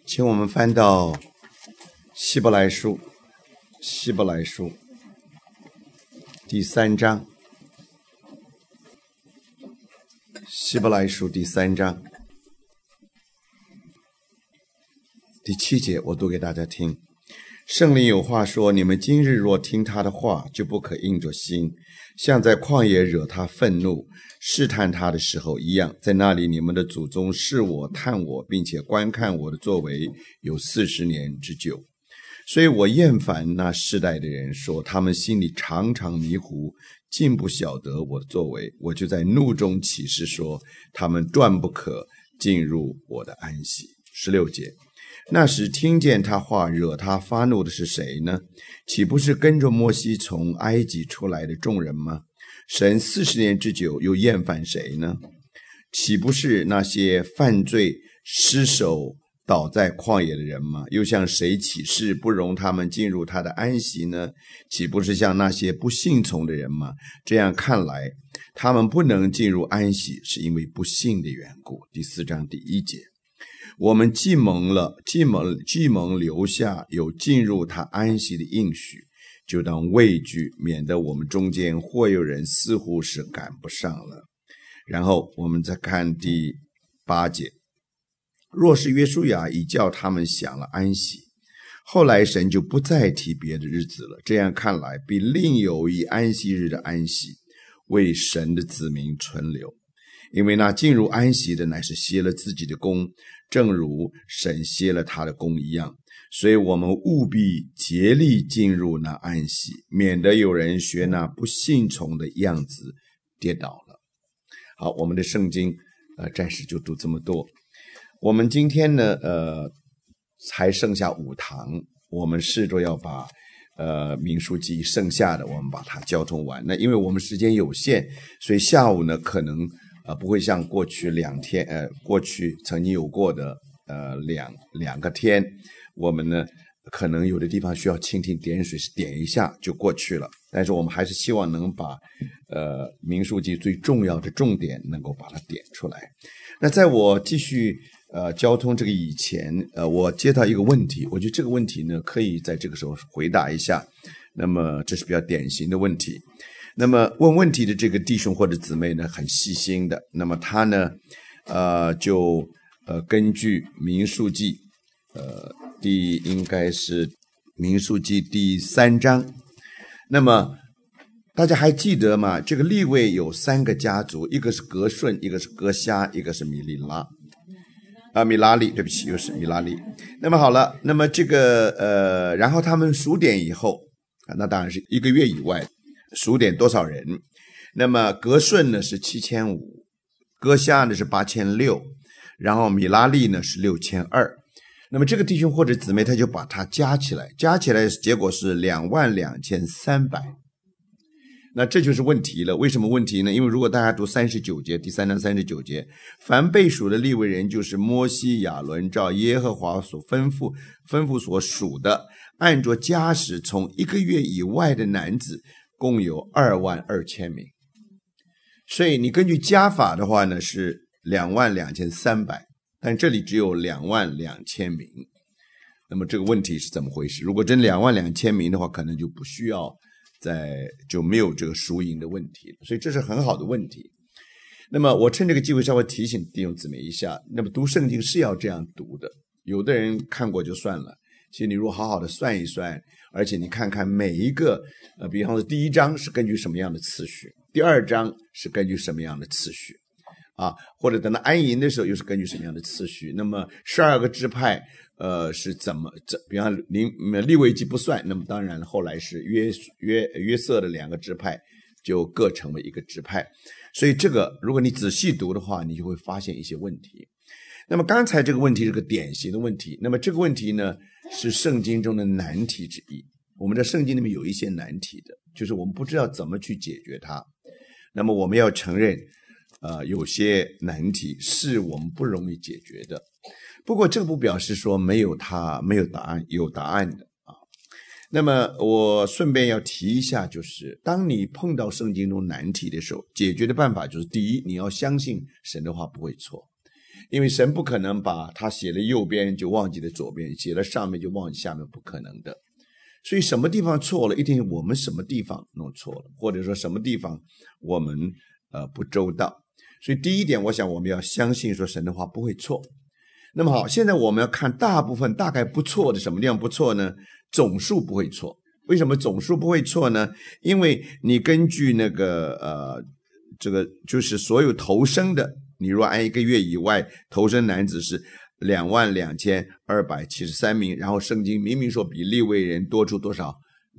请我们翻到希伯来书第3章，希伯来书第3章第7节，我读给大家听。圣灵有话说，你们今日若听他的话，就不可硬着心，像在旷野惹他愤怒试探他的时候一样。在那里你们的祖宗试我探我，并且观看我的作为有40年之久。所以我厌烦那世代的人，说他们心里常常迷糊，竟不晓得我的作为。我就在怒中起誓说，他们断不可进入我的安息。16节，那时听见他话惹他发怒的是谁呢？岂不是跟着摩西从埃及出来的众人吗？神40年之久又厌烦谁呢？岂不是那些犯罪失手倒在旷野的人吗？又向谁起誓不容他们进入他的安息呢？岂不是像那些不信从的人吗？这样看来，他们不能进入安息，是因为不信的缘故。第4章第1节，我们既蒙留下有进入他安息的应许，就当畏惧，免得我们中间或有人似乎是赶不上了。然后我们再看第8节，若是约书亚已叫他们享了安息，后来神就不再提别的日子了。这样看来，必另有一安息日的安息，为神的子民存留。因为那进入安息的乃是歇了自己的功，正如神歇了他的功一样。所以我们务必竭力进入那安息，免得有人学那不信从的样子跌倒了。好，我们的圣经暂时就读这么多。我们今天呢还剩下5堂，我们试着要把民数记剩下的我们把它交通完。那因为我们时间有限，所以下午呢可能不会像过去2天过去曾经有过的两个天，我们呢可能有的地方需要蜻蜓点水，是点一下就过去了。但是我们还是希望能把民数记最重要的重点能够把它点出来。那在我继续交通这个以前，我接到一个问题，我觉得这个问题呢可以在这个时候回答一下。那么这是比较典型的问题。那么问问题的这个弟兄或者姊妹呢很细心的，那么他呢就根据民数记应该是民数记第3章。那么大家还记得吗？这个利未有3个家族，一个是革顺，一个是歌辖，一个是米拉利，对不起，又是米拉利。那么好了，那么这个然后他们数点以后，那当然是1个月以外数点多少人。那么革顺呢是7500，歌辖呢是8600，然后米拉利呢是6200。那么这个弟兄或者姊妹他就把它加起来结果是22300。那这就是问题了。为什么问题呢？因为如果大家读39节，第3章39节，凡被数的利未人就是摩西亚伦照耶和华所吩咐所数的，按着家室从1个月以外的男子共有22000名。所以你根据加法的话呢是22300，但这里只有22000名。那么这个问题是怎么回事？如果真22000名的话，可能就不需要就没有这个输赢的问题了。所以这是很好的问题。那么我趁这个机会稍微提醒弟兄姊妹一下，那么读圣经是要这样读的。有的人看过就算了，其实你如果好好的算一算，而且你看看每一个比方说第1章是根据什么样的次序，第2章是根据什么样的次序或者等到安营的时候又是根据什么样的次序。那么12个支派是比方利未记不算，那么当然后来是约瑟的2个支派就各成为1个支派。所以这个如果你仔细读的话，你就会发现一些问题。那么刚才这个问题是个典型的问题，那么这个问题呢是圣经中的难题之一。我们的圣经里面有一些难题的，就是我们不知道怎么去解决它。那么我们要承认有些难题是我们不容易解决的。不过这不表示说没有答案，有答案的那么我顺便要提一下，就是当你碰到圣经中难题的时候，解决的办法就是第一，你要相信神的话不会错。 因为神不可能把他写了右边就忘记了左边，写了上面就忘记下面，不可能的。所以什么地方错了，一定我们什么地方弄错了，或者说什么地方我们不周到。所以第一点，我想我们要相信说神的话不会错。那么好，现在我们要看大部分大概不错的什么地方不错呢？总数不会错。为什么总数不会错呢？因为你根据那个这个就是所有投生的，你若按1个月以外投生男子是22,273名，然后圣经明明说比利未人多出多少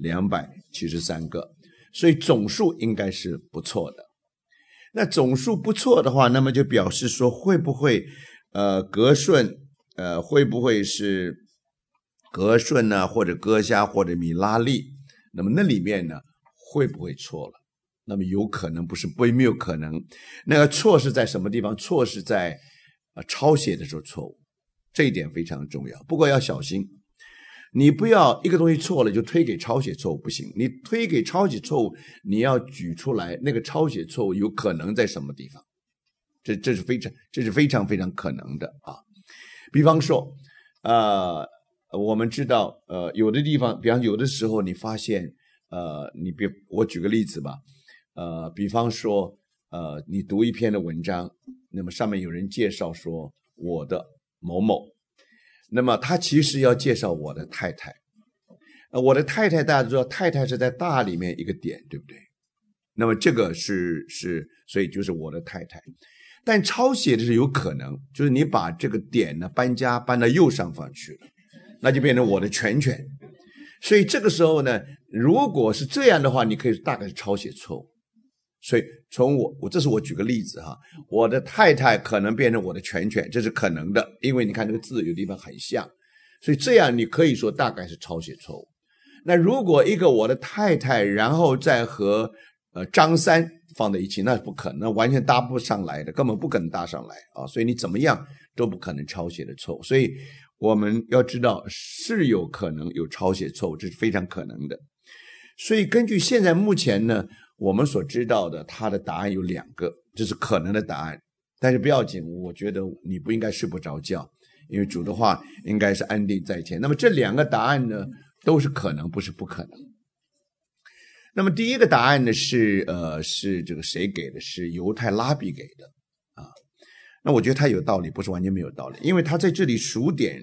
？273个，所以总数应该是不错的。那总数不错的话，那么就表示说会不会革顺会不会是革顺呢，或者歌虾或者米拉利？那么那里面呢会不会错了？那么有可能不是，没有可能。那个错是在什么地方？错是在抄写的时候错误，这一点非常重要。不过要小心，你不要一个东西错了就推给抄写错误，不行。你推给抄写错误，你要举出来那个抄写错误有可能在什么地方，这是非常非常可能的啊。比方说我们知道有的地方，比方有的时候你发现我举个例子吧，比方说你读一篇的文章，那么上面有人介绍说我的某某，那么他其实要介绍我的太太，我的太太大家知道，太太是在大里面一个点，对不对？那么这个是所以就是我的太太。但抄写的是有可能，就是你把这个点呢搬到右上方去了，那就变成我的全权。所以这个时候呢，如果是这样的话，你可以大概是抄写错误。所以从这是我举个例子哈，我的太太可能变成我的全权，这是可能的，因为你看这个字有地方很像，所以这样你可以说大概是抄写错误。那如果一个我的太太，然后再和张三放在一起，那不可能，完全搭不上来的，根本不可能搭上来啊！所以你怎么样都不可能抄写的错误。所以我们要知道是有可能有抄写错误，这是非常可能的。所以根据现在目前呢，我们所知道的，它的答案有2个，这是可能的答案。但是不要紧，我觉得你不应该睡不着觉，因为主的话应该是安定在前。那么这2个答案呢，都是可能，不是不可能。那么第一个答案呢是这个谁给的？是犹太拉比给的啊。那我觉得他有道理，不是完全没有道理，因为他在这里数点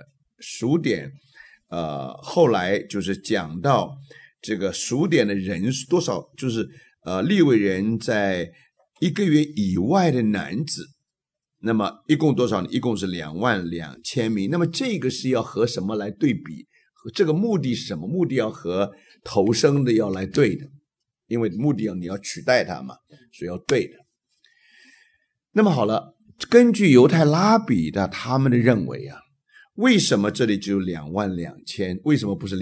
后来就是讲到这个数点的人数多少，就是利未人在1个月以外的男子，那么一共多少呢？一共是22,000名。那么这个是要和什么来对比？这个目的是什么？目的要和投生的要来对的，因为目的你要取代他嘛，所以要对的。那么好了，根据犹太拉比的他们的认为啊，为什么这里只有22,000？为什么不是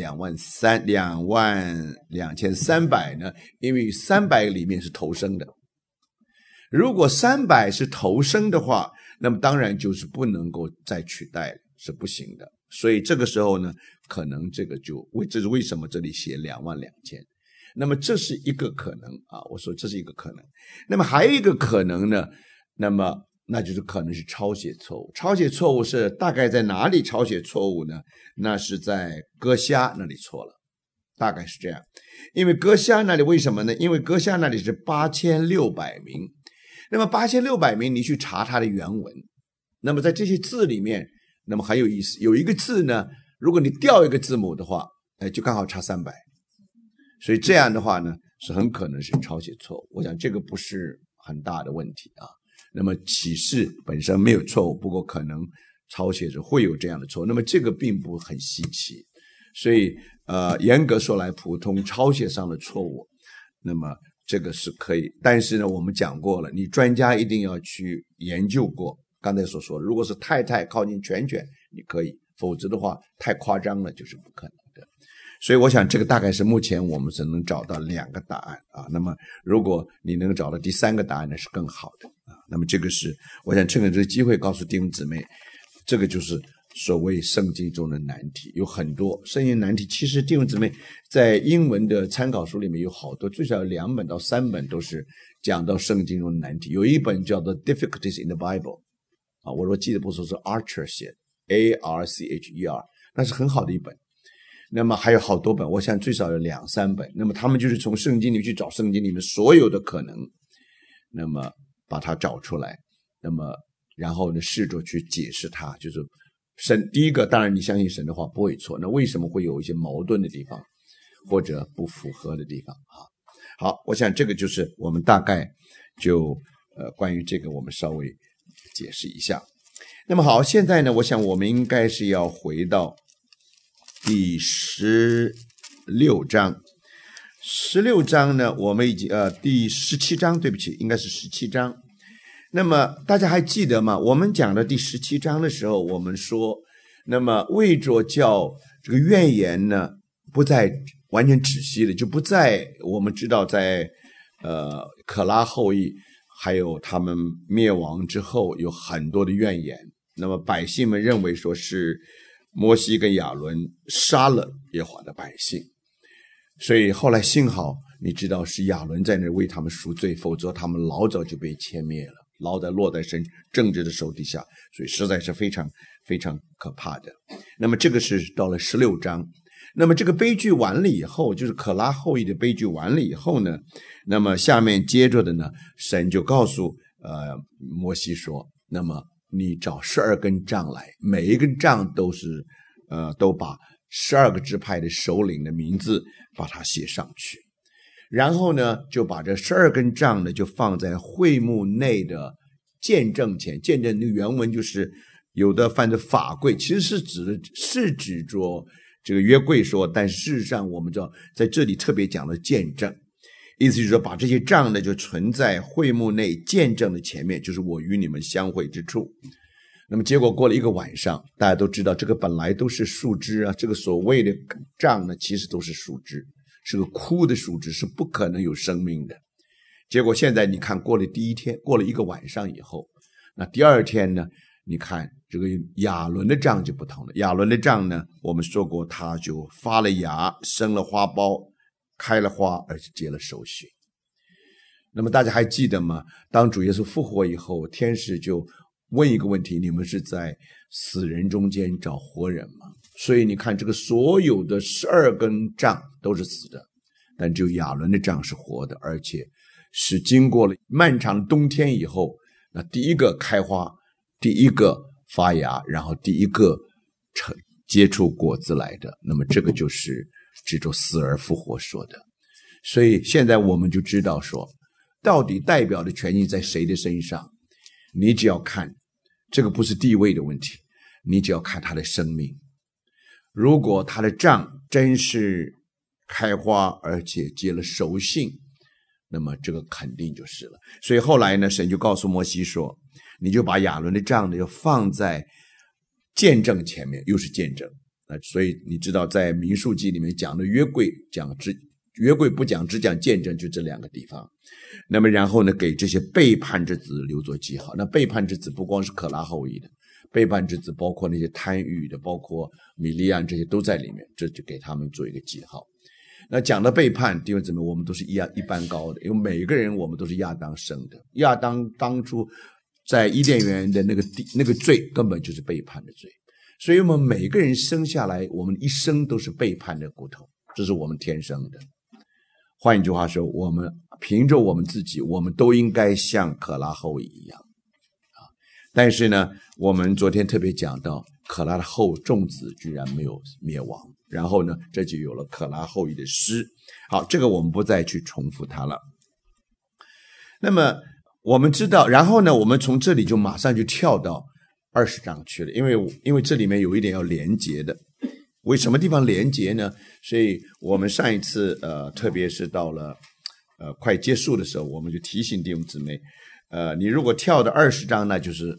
22,300呢？因为300里面是投生的。如果300是投生的话，那么当然就是不能够再取代了，是不行的。所以这个时候呢，可能这是为什么这里写22,000。那么这是一个可能啊，我说这是一个可能。那么还有一个可能呢，那就是可能是抄写错误。抄写错误是大概在哪里抄写错误呢？那是在歌虾那里错了，大概是这样。因为歌虾那里为什么呢？因为歌虾那里是8600名，那么8600名你去查它的原文，那么在这些字里面，那么很有意思，有一个字呢，如果你调一个字母的话，就刚好差300，所以这样的话呢，是很可能是抄写错误。我想这个不是很大的问题啊。那么启示本身没有错误，不过可能抄写者会有这样的错误，那么这个并不很稀奇。所以严格说来，普通抄写上的错误，那么这个是可以。但是呢，我们讲过了，你专家一定要去研究过。刚才所说，如果是太太靠近全权，你可以，否则的话太夸张了，就是不可能的。所以我想这个大概是目前我们只能找到2个答案啊。那么如果你能找到第3个答案呢，是更好的啊。那么这个是我想趁着这个机会告诉弟兄姊妹，这个就是所谓圣经中的难题，有很多圣经难题。其实弟兄姊妹在英文的参考书里面有好多，最少有2本到3本都是讲到圣经中的难题。有一本叫做 Difficulties in the Bible 啊，我说记得不错是 Archer 写的 ARCHER， 那是很好的一本。那么还有好多本，我想最少有2-3本。那么他们就是从圣经里去找圣经里面所有的可能，那么把它找出来，那么然后呢试着去解释它。就是神，第一个当然你相信神的话不会错，那为什么会有一些矛盾的地方或者不符合的地方啊？好，我想这个就是我们大概就关于这个我们稍微解释一下。那么好，现在呢我想我们应该是要回到第16章。16章呢我们已经第17章，对不起，应该是17章。那么大家还记得吗？我们讲的第17章的时候，我们说那么为着叫这个怨言呢不再完全止息了，就不再我们知道在可拉后裔还有他们灭亡之后有很多的怨言，那么百姓们认为说是摩西跟亚伦杀了耶和华的百姓，所以后来幸好你知道是亚伦在那为他们赎罪，否则他们老早就被歼灭了，老早落在神政治的手底下，所以实在是非常非常可怕的。那么这个是到了16章。那么这个悲剧完了以后，就是可拉后裔的悲剧完了以后呢，那么下面接着的呢，神就告诉摩西说，那么你找12根杖来，每一根杖都是都把12个支派的首领的名字把它写上去，然后呢就把这12根杖呢就放在会幕内的见证前。见证的原文就是有的翻的法柜，其实是指着这个约柜说，但事实上我们知道在这里特别讲了见证，意思就是说把这些杖呢就存在会幕内见证的前面，就是我与你们相会之处。那么结果过了一个晚上，大家都知道这个本来都是树枝啊，这个所谓的杖呢其实都是树枝，是个枯的树枝，是不可能有生命的。结果现在你看过了第一天，过了一个晚上以后，那第二天呢，你看这个亚伦的杖就不同了。亚伦的杖呢，我们说过他就发了芽，生了花苞，开了花，而且结了手心。那么大家还记得吗？当主耶稣复活以后，天使就问一个问题，你们是在死人中间找活人吗？所以你看这个所有的12根杖都是死的，但只有亚伦的杖是活的，而且是经过了漫长的冬天以后，那第一个开花，第一个发芽，然后第一个结出果子来的。那么这个就是指着死而复活说的。所以现在我们就知道说，到底代表的权益在谁的身上。你只要看，这个不是地位的问题，你只要看他的生命。如果他的杖真是开花而且结了熟杏，那么这个肯定就是了。所以后来呢，神就告诉摩西说，你就把亚伦的杖呢要放在见证前面，又是见证。所以你知道在民数记里面讲的约柜，约柜不讲，只讲见证，就这2个地方。那么然后呢，给这些背叛之子留作记号。那背叛之子不光是可拉后裔的，背叛之子包括那些贪欲的，包括米利暗，这些都在里面，这就给他们做一个记号。那讲到背叛，弟兄姊妹，我们都是一般高的，因为每一个人我们都是亚当生的。亚当当初在伊甸园的那个罪根本就是背叛的罪，所以我们每个人生下来，我们一生都是背叛的骨头，这是我们天生的。换一句话说，我们凭着我们自己，我们都应该像可拉后裔一样但是呢，我们昨天特别讲到可拉的众子居然没有灭亡，然后呢，这就有了可拉后裔的诗。好，这个我们不再去重复它了。那么我们知道，然后呢，我们从这里就马上就跳到20章去了，因为这里面有一点要连结的。为什么地方连结呢？所以我们上一次特别是到了快结束的时候，我们就提醒弟兄姊妹，你如果跳到20章，那就是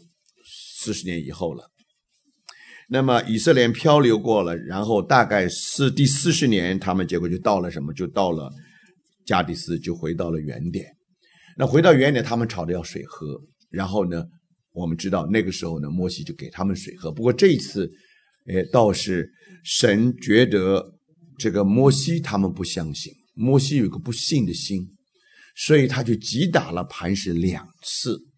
40年以后了。那么以色列漂流过了，然后大概是第40年，他们结果就到了什么？就到了加迪斯，就回到了原点。那回到原点，他们吵着要水喝，然后呢，我们知道那个时候呢，摩西就给他们水喝。不过这一次倒是神觉得这个摩西他们不相信，摩西有一个不信的心，所以他就击打了磐石2次。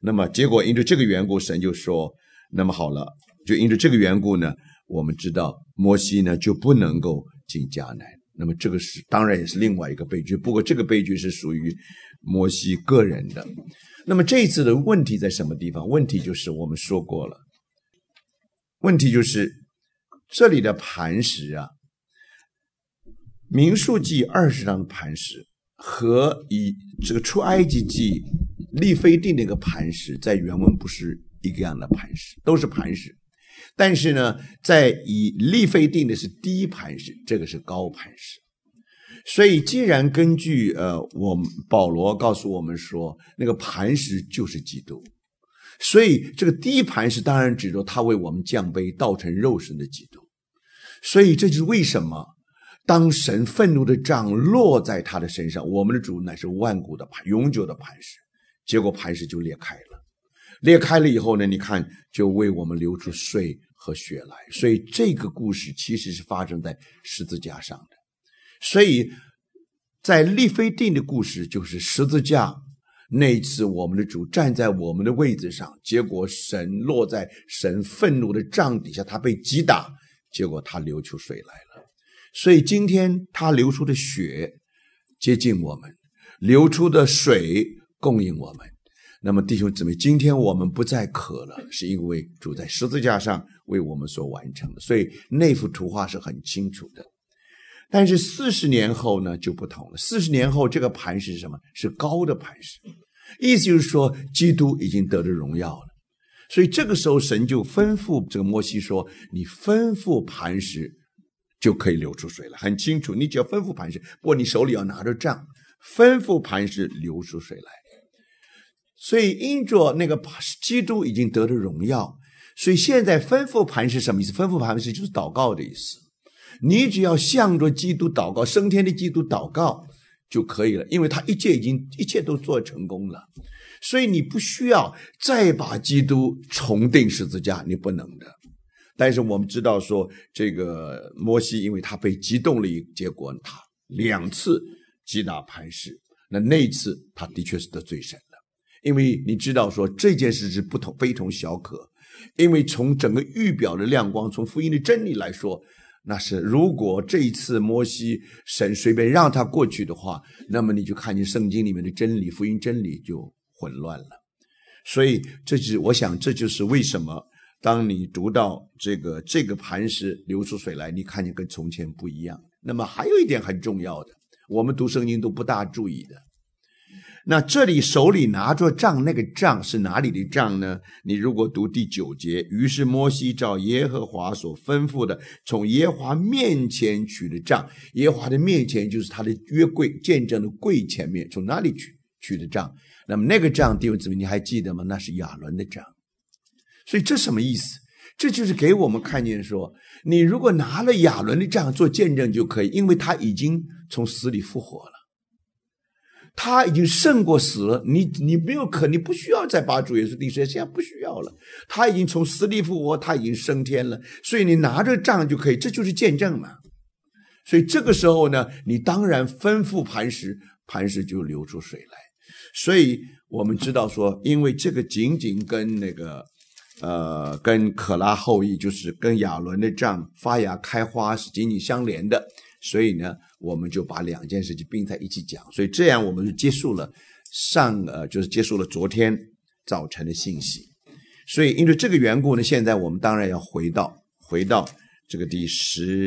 那么结果因着这个缘故，神就说，那么好了，就因着这个缘故呢，我们知道摩西呢就不能够进迦南。那么这个是当然也是另外一个悲剧，不过这个悲剧是属于摩西个人的。那么这一次的问题在什么地方？问题就是我们说过了，问题就是这里的磐石啊，民数记20章的磐石和以这个出埃及记利非定那个磐石在原文不是一个样的磐石，都是磐石，但是呢，在以利非定的是低磐石，这个是高磐石。所以既然根据我们保罗告诉我们说那个磐石就是基督，所以这个低磐石当然指着他为我们降卑道成肉身的基督。所以这就是为什么当神愤怒的杖落在他的身上，我们的主乃是万古的永久的磐石，结果磐石就裂开了。裂开了以后呢，你看就为我们流出水和血来。所以这个故事其实是发生在十字架上的。所以在利非定的故事就是十字架那一次，我们的主站在我们的位置上，结果神落在神愤怒的杖底下，他被击打，结果他流出水来了。所以今天他流出的血接近我们，流出的水供应我们。那么弟兄姊妹，今天我们不再渴了，是因为主在十字架上为我们所完成的。所以那幅图画是很清楚的。但是40年后呢就不同了。40年后这个磐石是什么？是高的磐石，意思就是说基督已经得了荣耀了。所以这个时候神就吩咐这个摩西说，你吩咐磐石就可以流出水了，很清楚，你只要吩咐磐石，不过你手里要拿着杖，吩咐磐石流出水来。所以因着那个基督已经得了荣耀，所以现在吩咐磐石什么意思？吩咐磐石就是祷告的意思。你只要向着基督祷告，升天的基督祷告就可以了，因为他一切都做成功了。所以你不需要再把基督重钉十字架，你不能的。但是我们知道说，这个摩西因为他被激动了，结果他2次击打磐石，那一次他的确是得罪神了。因为你知道说这件事是非同小可，因为从整个预表的亮光，从福音的真理来说，那是如果这一次摩西神随便让他过去的话，那么你就看见圣经里面的真理，福音真理就混乱了。所以我想这就是为什么当你读到这个磐石流出水来，你看见跟从前不一样。那么还有一点很重要的，我们读圣经都不大注意的，那这里手里拿着杖，那个杖是哪里的杖呢？你如果读第9节，于是摩西照耶和华所吩咐的，从耶和华面前取的杖。耶和华的面前就是他的约柜见证的柜前面，从哪里取的杖？那么那个杖弟兄姊妹你还记得吗？那是亚伦的杖。所以这什么意思？这就是给我们看见说，你如果拿了亚伦的杖做见证就可以，因为他已经从死里复活了，他已经胜过死了，你不需要再把主耶稣钉十字架，现在不需要了，他已经从死里复活，他已经升天了，所以你拿着杖就可以，这就是见证嘛。所以这个时候呢，你当然吩咐磐石，磐石就流出水来。所以我们知道说，因为这个仅仅跟跟可拉后裔，就是跟亚伦的杖发芽开花是紧紧相连的，所以呢我们就把2件事情并在一起讲。所以这样我们就结束了就是结束了昨天早晨的信息。所以因为这个缘故呢，现在我们当然要回到这个第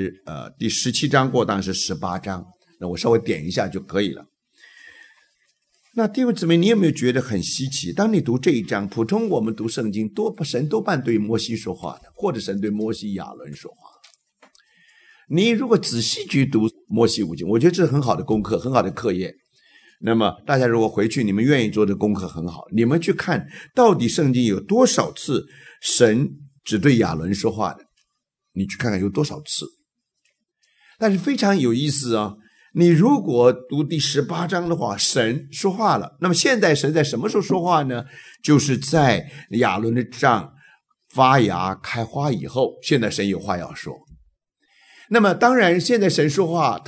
17章过，当然是18章，那我稍微点一下就可以了。那弟兄姊妹，你有没有觉得很稀奇？当你读这一章，普通我们读圣经神多半对摩西说话的，或者神对摩西亚伦说话。你如果仔细去读摩西五经，我觉得这是很好的功课，很好的课业。那么大家如果回去你们愿意做的功课很好，你们去看到底圣经有多少次神只对亚伦说话的，你去看看有多少次。但是非常有意思啊，你如果读第18章的话，神说话了。那么现在神在什么时候说话呢？就是在亚伦的杖发芽开花以后，现在神有话要说。那么当然现在神说话，他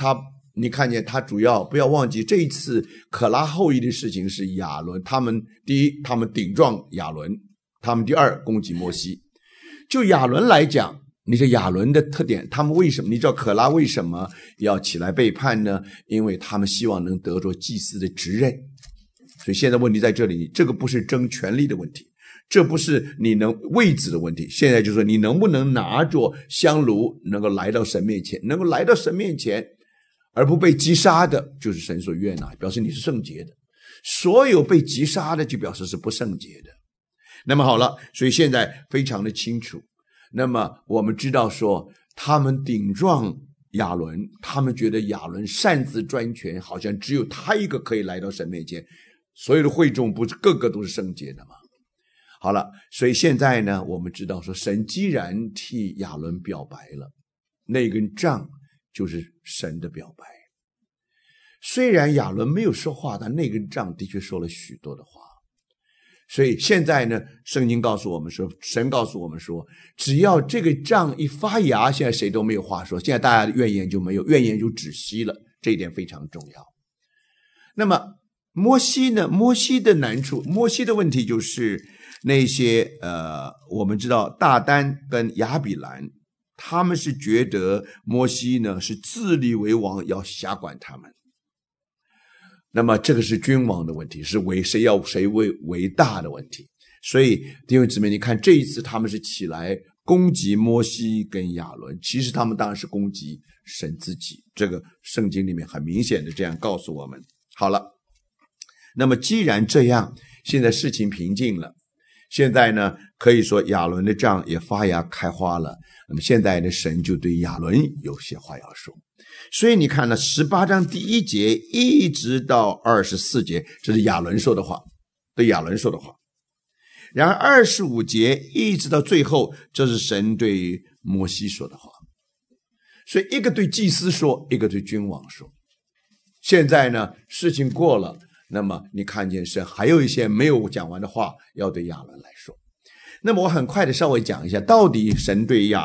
你看见他主要不要忘记，这一次可拉后裔的事情是亚伦，他们第一，他们顶撞亚伦，他们第二攻击摩西。就亚伦来讲，你说亚伦的特点，他们为什么？你知道可拉为什么要起来背叛呢？因为他们希望能得着祭司的职任。所以现在问题在这里，这个不是争权力的问题，这不是你能位置的问题，现在就是说你能不能拿着香炉能够来到神面前，能够来到神面前而不被击杀的，就是神所悦纳，表示你是圣洁的。所有被击杀的就表示是不圣洁的。那么好了，所以现在非常的清楚。那么我们知道说，他们顶撞亚伦，他们觉得亚伦擅自专权，好像只有他一个可以来到神面前，所有的会众不是个个都是圣洁的吗？好了，所以现在呢，我们知道说，神既然替亚伦表白了，那根杖就是神的表白。虽然亚伦没有说话，但那根杖的确说了许多的话。所以现在呢，圣经告诉我们说，神告诉我们说，只要这个杖一发芽，现在谁都没有话说，现在大家的怨言就没有，怨言就止息了，这一点非常重要。那么摩西呢？摩西的难处，摩西的问题就是那些我们知道大丹跟亚比兰，他们是觉得摩西呢是自立为王，要辖管他们。那么这个是君王的问题，是谁要谁为大的问题。所以弟兄姊妹，你看这一次他们是起来攻击摩西跟亚伦，其实他们当然是攻击神自己，这个圣经里面很明显的这样告诉我们。好了，那么既然这样，现在事情平静了，现在呢可以说亚伦的杖也发芽开花了，那么现在的神就对亚伦有些话要说。所以你看呢，18章第1节一直到24节，这是亚伦说的话，对亚伦说的话。然而25节一直到最后，这是神对摩西说的话。所以一个对祭司说，一个对君王说。现在呢，事情过了，那么你看见神还有一些没有讲完的话要对亚伦来说。那么我很快的稍微讲一下，到底神对亚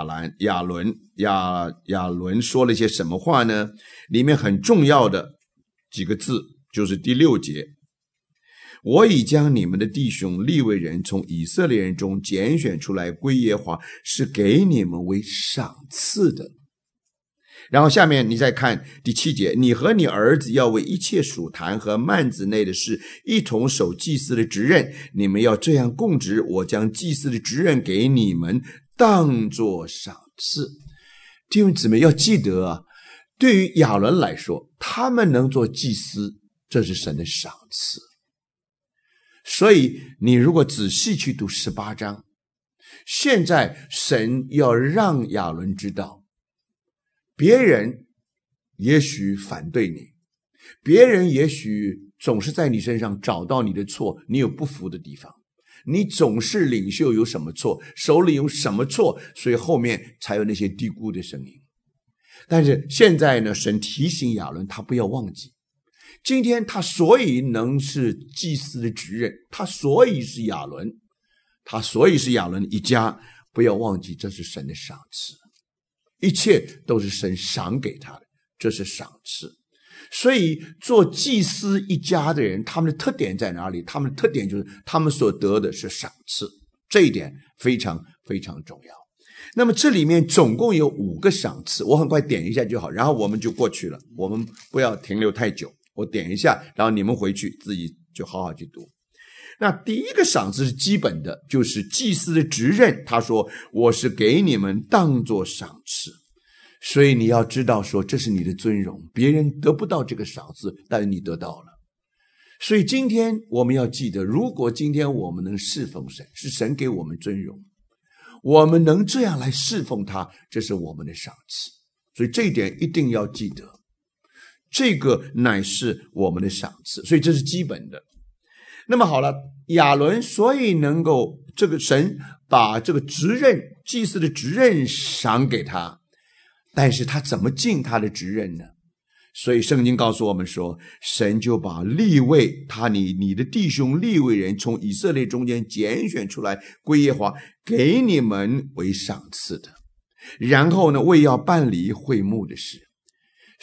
伦说了一些什么话呢？里面很重要的几个字就是第6节，我已将你们的弟兄利未人从以色列人中拣选出来归耶和华，是给你们为赏赐的。然后下面你再看第7节，你和你儿子要为一切属坛和幔子内的事一同守祭司的职任，你们要这样供职，我将祭司的职任给你们当作赏赐。弟兄姊妹要记得啊，对于亚伦来说，他们能做祭司，这是神的赏赐。所以你如果仔细去读18章，现在神要让亚伦知道，别人也许反对你，别人也许总是在你身上找到你的错，你有不服的地方，你总是领袖有什么错，首领有什么错，所以后面才有那些低估的声音。但是现在呢，神提醒亚伦，他不要忘记，今天他所以能是祭司的职任，他所以是亚伦一家，不要忘记这是神的赏赐，一切都是神赏给他的，这是赏赐。所以做祭司一家的人，他们的特点在哪里？他们的特点就是他们所得的是赏赐，这一点非常非常重要。那么这里面总共有5个赏赐，我很快点一下就好，然后我们就过去了，我们不要停留太久，我点一下，然后你们回去自己就好好去读。那第一个赏赐是基本的，就是祭司的职任，他说我是给你们当作赏赐。所以你要知道说，这是你的尊荣，别人得不到这个赏赐，但是你得到了。所以今天我们要记得，如果今天我们能侍奉神，是神给我们尊荣，我们能这样来侍奉他，这是我们的赏赐。所以这一点一定要记得，这个乃是我们的赏赐，所以这是基本的。那么好了，亚伦所以能够这个神把这个职任，祭司的职任赏给他，但是他怎么尽他的职任呢？所以圣经告诉我们说，神就把利未你的弟兄利未人从以色列中间拣选出来归耶和华，给你们为赏赐的。然后呢，为要办理会幕的事。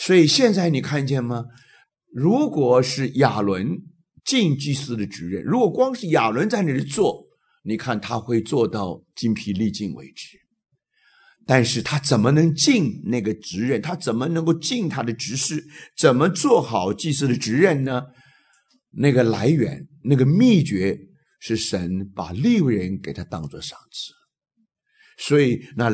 所以现在你看见吗？如果是亚伦尽祭司的职任，如果光是亚伦在那里做，你看他会做到精疲力尽为止。但是他怎么能尽那个职任？他怎么能够尽他的职事？怎么做好祭司的职任呢？那个来源，那个秘诀是神把利未人给他当作赏赐。所以那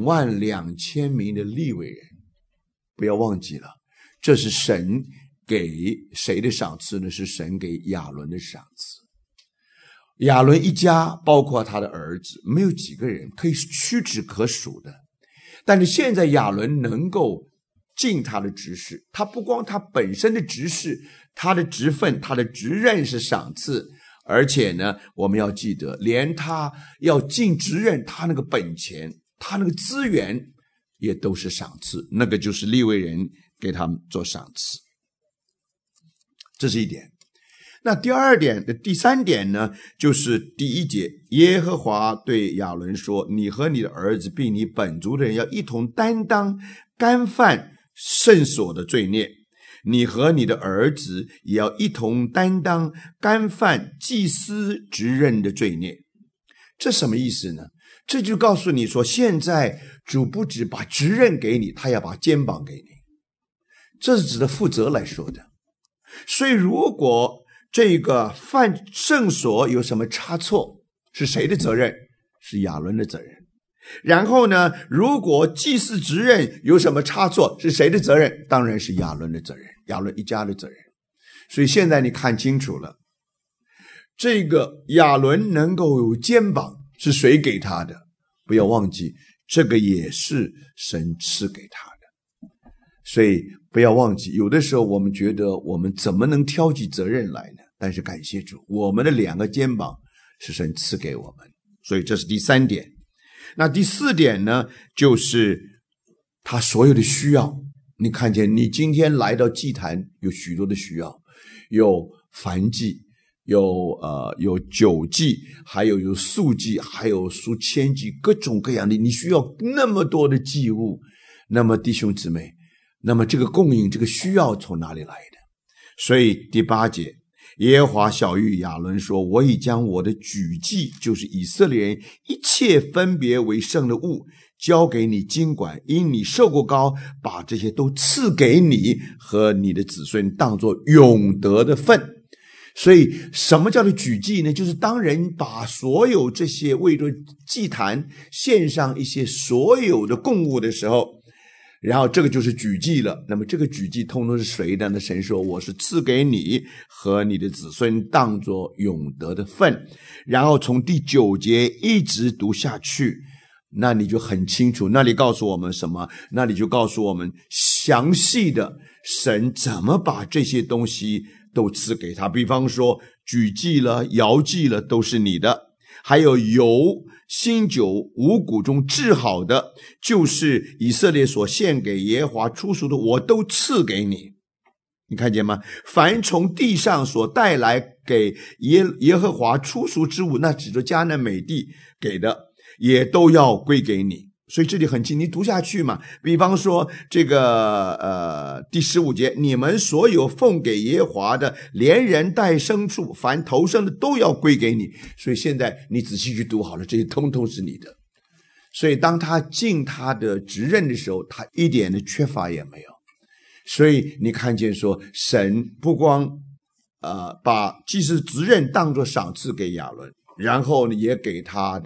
22000名的利未人，不要忘记了，这是神给谁的赏赐呢？是神给亚伦的赏赐。亚伦一家包括他的儿子，没有几个人可以屈指可数的。但是现在亚伦能够尽他的职事，他不光他本身的职事，他的职分，他的职任是赏赐，而且呢，我们要记得，连他要尽职任，他那个本钱，他那个资源也都是赏赐，那个就是利未人给他们做赏赐。这是一点。那第三点呢，就是第1节，耶和华对亚伦说，你和你的儿子并你本族的人要一同担当干犯圣所的罪孽，你和你的儿子也要一同担当干犯祭司职任的罪孽。这什么意思呢？这就告诉你说，现在主不只把职任给你，他要把肩膀给你，这是指的负责来说的。所以如果这个犯圣所有什么差错，是谁的责任？是亚伦的责任。然后呢，如果祭司职任有什么差错，是谁的责任？当然是亚伦的责任，亚伦一家的责任。所以现在你看清楚了，这个亚伦能够有肩膀是谁给他的？不要忘记，这个也是神赐给他的。所以不要忘记，有的时候我们觉得我们怎么能挑起责任来呢？但是感谢主，我们的2个肩膀是神赐给我们。所以这是第3点。那第4点呢，就是他所有的需要。你看见你今天来到祭坛有许多的需要，有燔祭，有酒祭，还有素祭，还有赎愆祭，各种各样的，你需要那么多的祭物。那么弟兄姊妹，那么这个供应，这个需要从哪里来的？所以第8节，耶和华晓谕亚伦说，我已将我的举祭，就是以色列人一切分别为圣的物，交给你经管，因你受过膏，把这些都赐给你和你的子孙，当作永得的份。所以什么叫做举祭呢？就是当人把所有这些为着祭坛献上一些所有的供物的时候，然后这个就是举祭了。那么这个举祭通通是谁的呢？神说，我是赐给你和你的子孙当作永得的份。然后从第9节一直读下去，那你就很清楚，那里告诉我们什么？那里就告诉我们详细的神怎么把这些东西都赐给他。比方说举祭了，摇祭了，都是你的。还有油、新酒、五谷中治好的，就是以色列所献给耶和华出赎的，我都赐给你。你看见吗？凡从地上所带来给耶和华出赎之物，那指着迦南美地给的，也都要归给你。所以这里很清，你读下去嘛。比方说这个第15节，你们所有奉给耶和华的，连人带牲畜，凡头生的都要归给你。所以现在你仔细去读好了，这些通通是你的。所以当他尽他的职任的时候，他一点的缺乏也没有。所以你看见说，神不光把祭司职任当作赏赐给亚伦，然后呢也给他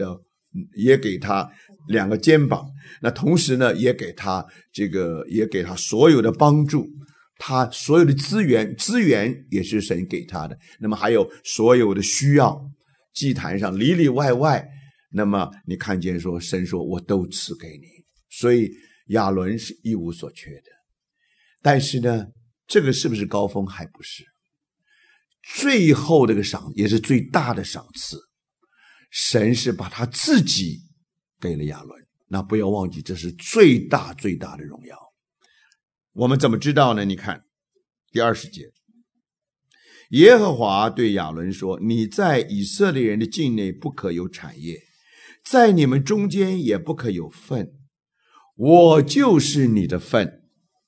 2个肩膀，那同时呢也给他所有的帮助，他所有的资源也是神给他的。那么还有所有的需要，祭坛上里里外外，那么你看见说，神说我都赐给你。所以亚伦是一无所缺的。但是呢，这个是不是高峰？还不是。最后这个赏也是最大的赏赐，神是把他自己给了亚伦。那不要忘记，这是最大最大的荣耀。我们怎么知道呢？你看第20节，耶和华对亚伦说，你在以色列人的境内不可有产业，在你们中间也不可有份，我就是你的份，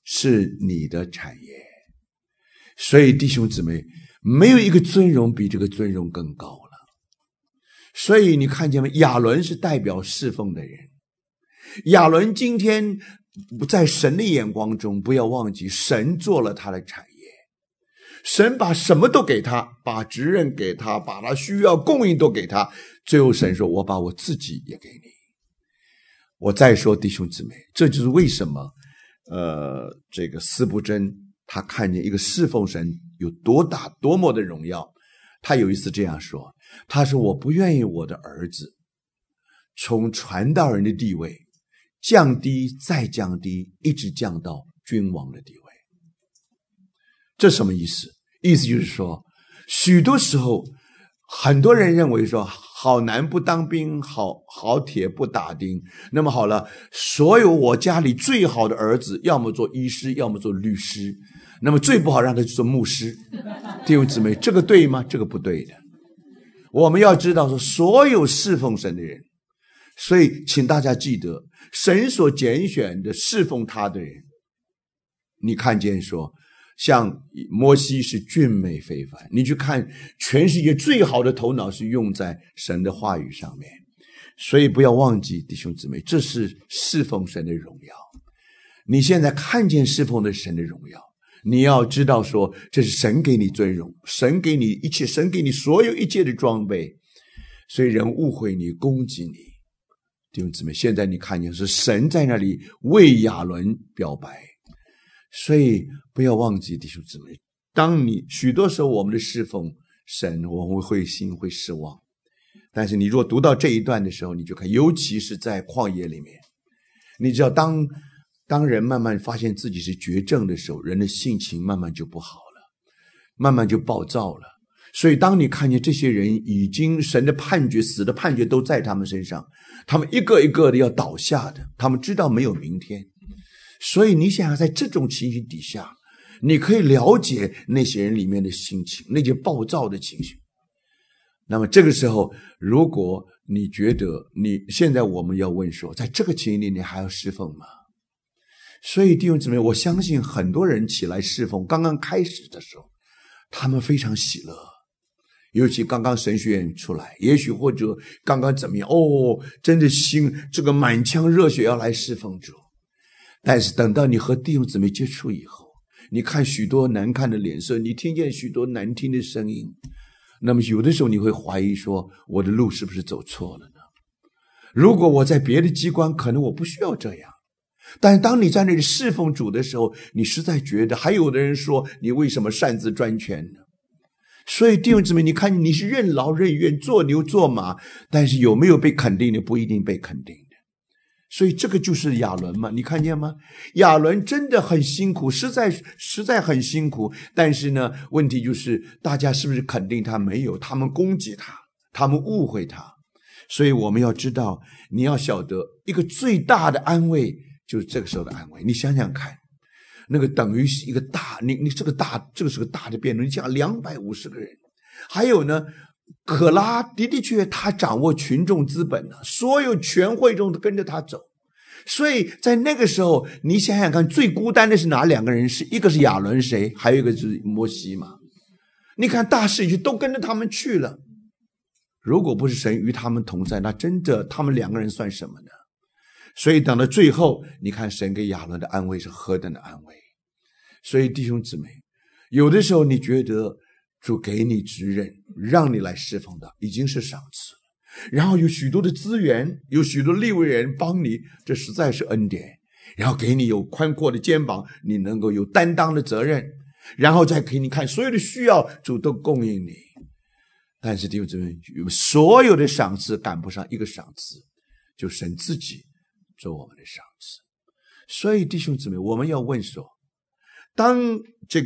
是你的产业。所以弟兄姊妹，没有一个尊荣比这个尊荣更高了。所以你看见没？亚伦是代表侍奉的人。亚伦今天在神的眼光中，不要忘记神做了他的产业。神把什么都给他，把职任给他，把他需要供应都给他，最后神说，我把我自己也给你。我再说弟兄姊妹，这就是为什么这个司布真他看见一个侍奉神有多大多么的荣耀。他有一次这样说，他说，我不愿意我的儿子从传道人的地位降低再降低，一直降到君王的地位。这什么意思？意思就是说，许多时候很多人认为说，好男不当兵，好铁不打钉。那么好了，所有我家里最好的儿子要么做医师，要么做律师，那么最不好让他去做牧师。弟兄姊妹，这个对吗？这个不对的。我们要知道说，所有侍奉神的人，所以请大家记得，神所拣选的侍奉他的人，你看见说，像摩西是俊美非凡，你去看全世界最好的头脑是用在神的话语上面。所以不要忘记弟兄姊妹，这是侍奉神的荣耀。你现在看见侍奉的神的荣耀，你要知道说，这是神给你尊荣，神给你一切，神给你所有一切的装备。所以人误会你，攻击你。弟兄姊妹，现在你看见是神在那里为亚伦表白。所以不要忘记弟兄姊妹，当你许多时候我们的侍奉神，我们会灰心会失望。但是你若读到这一段的时候，你就看，尤其是在旷野里面，你知道当人慢慢发现自己是绝症的时候，人的性情慢慢就不好了，慢慢就暴躁了。所以当你看见这些人已经神的判决，死的判决都在他们身上，他们一个一个的要倒下的，他们知道没有明天。所以你想想，在这种情形底下，你可以了解那些人里面的心情，那些暴躁的情绪。那么这个时候，如果你觉得现在我们要问说，在这个情形里你还要侍奉吗？所以弟兄姊妹，我相信很多人起来侍奉，刚刚开始的时候他们非常喜乐，尤其刚刚神学院出来，也许或者刚刚怎么样，真的心这个满腔热血要来侍奉主。但是等到你和弟兄姊妹接触以后，你看许多难看的脸色，你听见许多难听的声音，那么有的时候你会怀疑说，我的路是不是走错了呢？如果我在别的机关，可能我不需要这样。但是当你在那里侍奉主的时候，你实在觉得，还有的人说，你为什么擅自专权呢？所以弟兄姊妹，你看你是任劳任怨，做牛做马，但是有没有被肯定的？不一定被肯定的。所以这个就是亚伦嘛，你看见吗？亚伦真的很辛苦，实在很辛苦。但是呢，问题就是大家是不是肯定他？没有，他们攻击他，他们误会他。所以我们要知道，你要晓得一个最大的安慰就是这个时候的安慰。你想想看，那个等于是一个大，你这个是个大的辩论，你讲250个人，还有呢。可拉的确他掌握群众资本了，所有全会众都跟着他走。所以在那个时候，你想想看，最孤单的是哪2个人？一个是亚伦，谁？还有一个是摩西嘛。你看大势已去，都跟着他们去了。如果不是神与他们同在，那真的他们2个人算什么呢？所以等到最后，你看神给亚伦的安慰是何等的安慰。所以弟兄姊妹，有的时候你觉得主给你职任，让你来侍奉的，已经是赏赐了。然后有许多的资源，有许多利未人帮你，这实在是恩典。然后给你有宽阔的肩膀，你能够有担当的责任，然后再给你看所有的需要，主都供应你。但是弟兄姊妹，所有的赏赐赶不上一个赏赐，就神自己做我们的赏赐。所以弟兄姊妹，我们要问说，当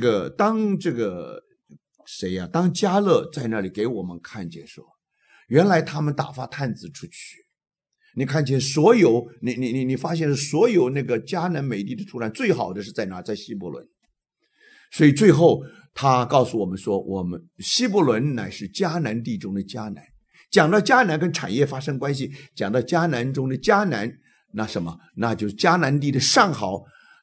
迦勒在那里给我们看见说，原来他们打发探子出去，你看见所有你发现所有那个迦南美地的土产最好的是在哪？在希伯伦。所以最后他告诉我们说，我们希伯伦乃是迦南地中的迦南。讲到迦南跟产业发生关系，讲到迦南中的迦南，那什么？那就是迦南地的上好。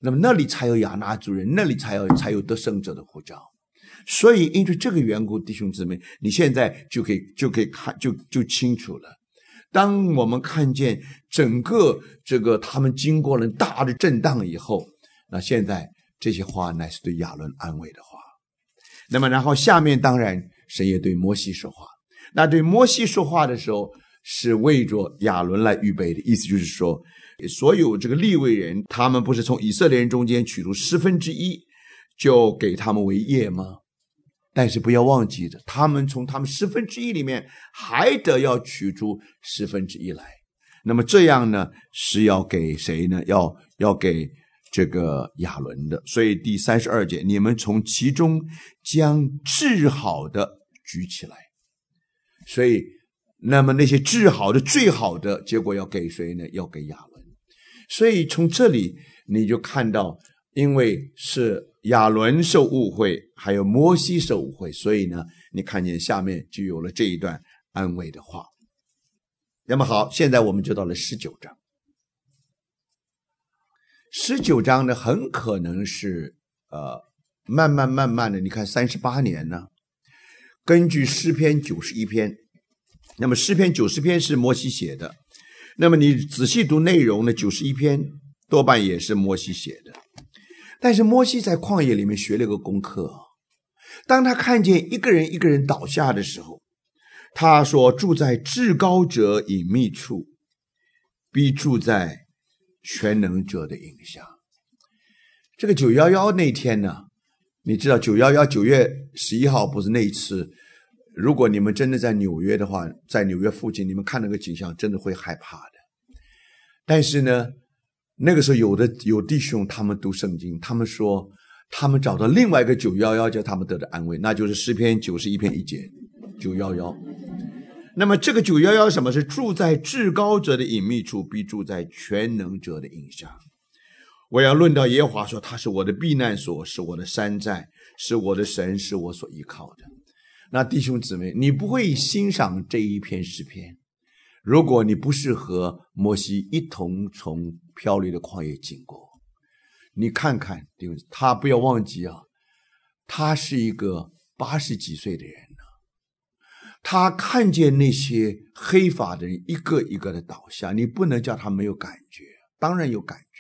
那么那里才有亚衲族人，那里才有得胜者的呼召。所以因为这个缘故，弟兄姊妹，你现在就可以看就清楚了。当我们看见整个这个他们经过了大的震荡以后，那现在这些话乃是对亚伦安慰的话。那么然后下面当然神也对摩西说话。那对摩西说话的时候，是为着亚伦来预备的，意思就是说，所有这个利未人，他们不是从以色列人中间取出1/10就给他们为业吗？但是不要忘记的，他们从他们1/10里面还得要取出1/10来。那么这样呢，是要给谁呢？要给这个亚伦的。所以第32节，你们从其中将治好的举起来。所以那么那些治好的最好的结果要给谁呢？要给亚伦。所以从这里你就看到，因为是亚伦受误会，还有摩西受误会，所以呢你看见下面就有了这一段安慰的话。那么好，现在我们就到了19章。19章呢很可能是慢慢的，你看38年呢，根据诗篇91篇，那么诗篇90篇是摩西写的，那么你仔细读内容呢，91篇多半也是摩西写的。但是摩西在旷野里面学了个功课，当他看见一个人一个人倒下的时候，他说住在至高者隐秘处，必住在全能者的影下。这个911那天呢，你知道9月11号不是那一次，如果你们真的在纽约的话，在纽约附近你们看那个景象真的会害怕的。但是呢那个时候有弟兄他们读圣经，他们说他们找到另外一个911叫他们得的安慰，那就是诗篇91篇1节911。那么这个911什么？是住在至高者的隐秘处，必住在全能者的影下。我要论到耶和华说，他是我的避难所，是我的山寨，是我的神，是我所依靠的。那弟兄姊妹，你不会欣赏这一篇诗篇，如果你不是和摩西一同从漂流的旷野经过。你看看他，不要忘记啊，他是一个80几岁的人呢，他看见那些黑发的人一个一个的倒下，你不能叫他没有感觉，当然有感觉。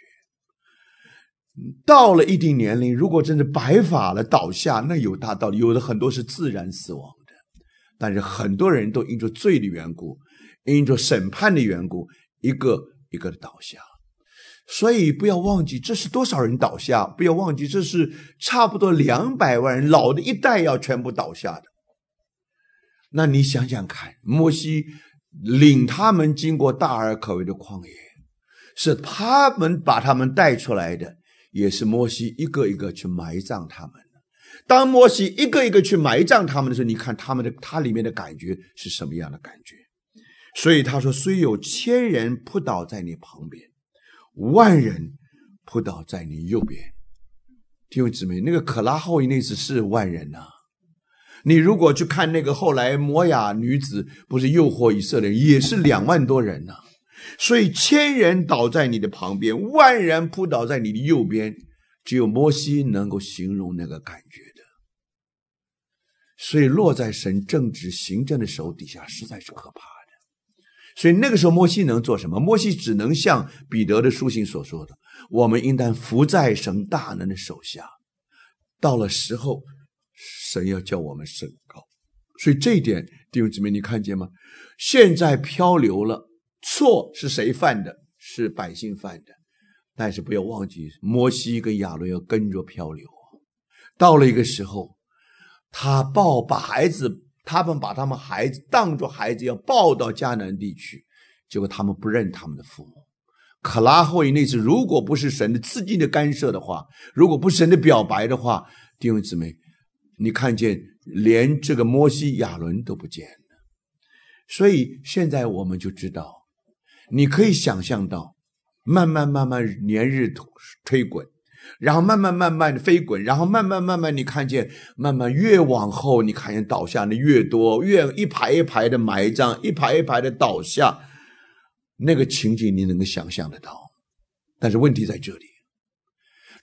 到了一定年龄，如果真的白发了倒下，那有大道理，有的很多是自然死亡的，但是很多人都因着罪的缘故，因着审判的缘故，一个一个的倒下。所以不要忘记这是多少人倒下，不要忘记这是差不多200万人，老的一代要全部倒下的。那你想想看，摩西领他们经过大而可畏的旷野，是他们把他们带出来的，也是摩西一个一个去埋葬他们。当摩西一个一个去埋葬他们的时候，你看他里面的感觉是什么样的感觉？所以他说，虽有1000人扑倒在你旁边，10000人扑倒在你右边。弟兄姊妹，那个可拉后裔那次是10000人啊。你如果去看那个后来摩亚女子不是诱惑以色列人，也是2万多人啊。所以1000人倒在你的旁边，10000人扑倒在你的右边，只有摩西能够形容那个感觉的。所以落在神正直行政的手底下实在是可怕的。所以那个时候摩西能做什么？摩西只能像彼得的书信所说的，我们应当伏在神大能的手下，到了时候神要叫我们升高。所以这一点弟兄姊妹你看见吗？现在漂流了，错是谁犯的？是百姓犯的。但是不要忘记，摩西跟亚伦要跟着漂流。到了一个时候，他们把他们孩子当作孩子要抱到迦南地去，结果他们不认他们的父母。可拉后裔那次，如果不是神的刺激的干涉的话，如果不是神的表白的话，弟兄姊妹，你看见连这个摩西亚伦都不见了。所以现在我们就知道，你可以想象到慢慢年日推滚，然后慢慢飞滚，然后慢慢你看见慢慢越往后，你看见倒下的越多，越一排一排的埋葬，一排一排的倒下，那个情景你能够想象得到。但是问题在这里，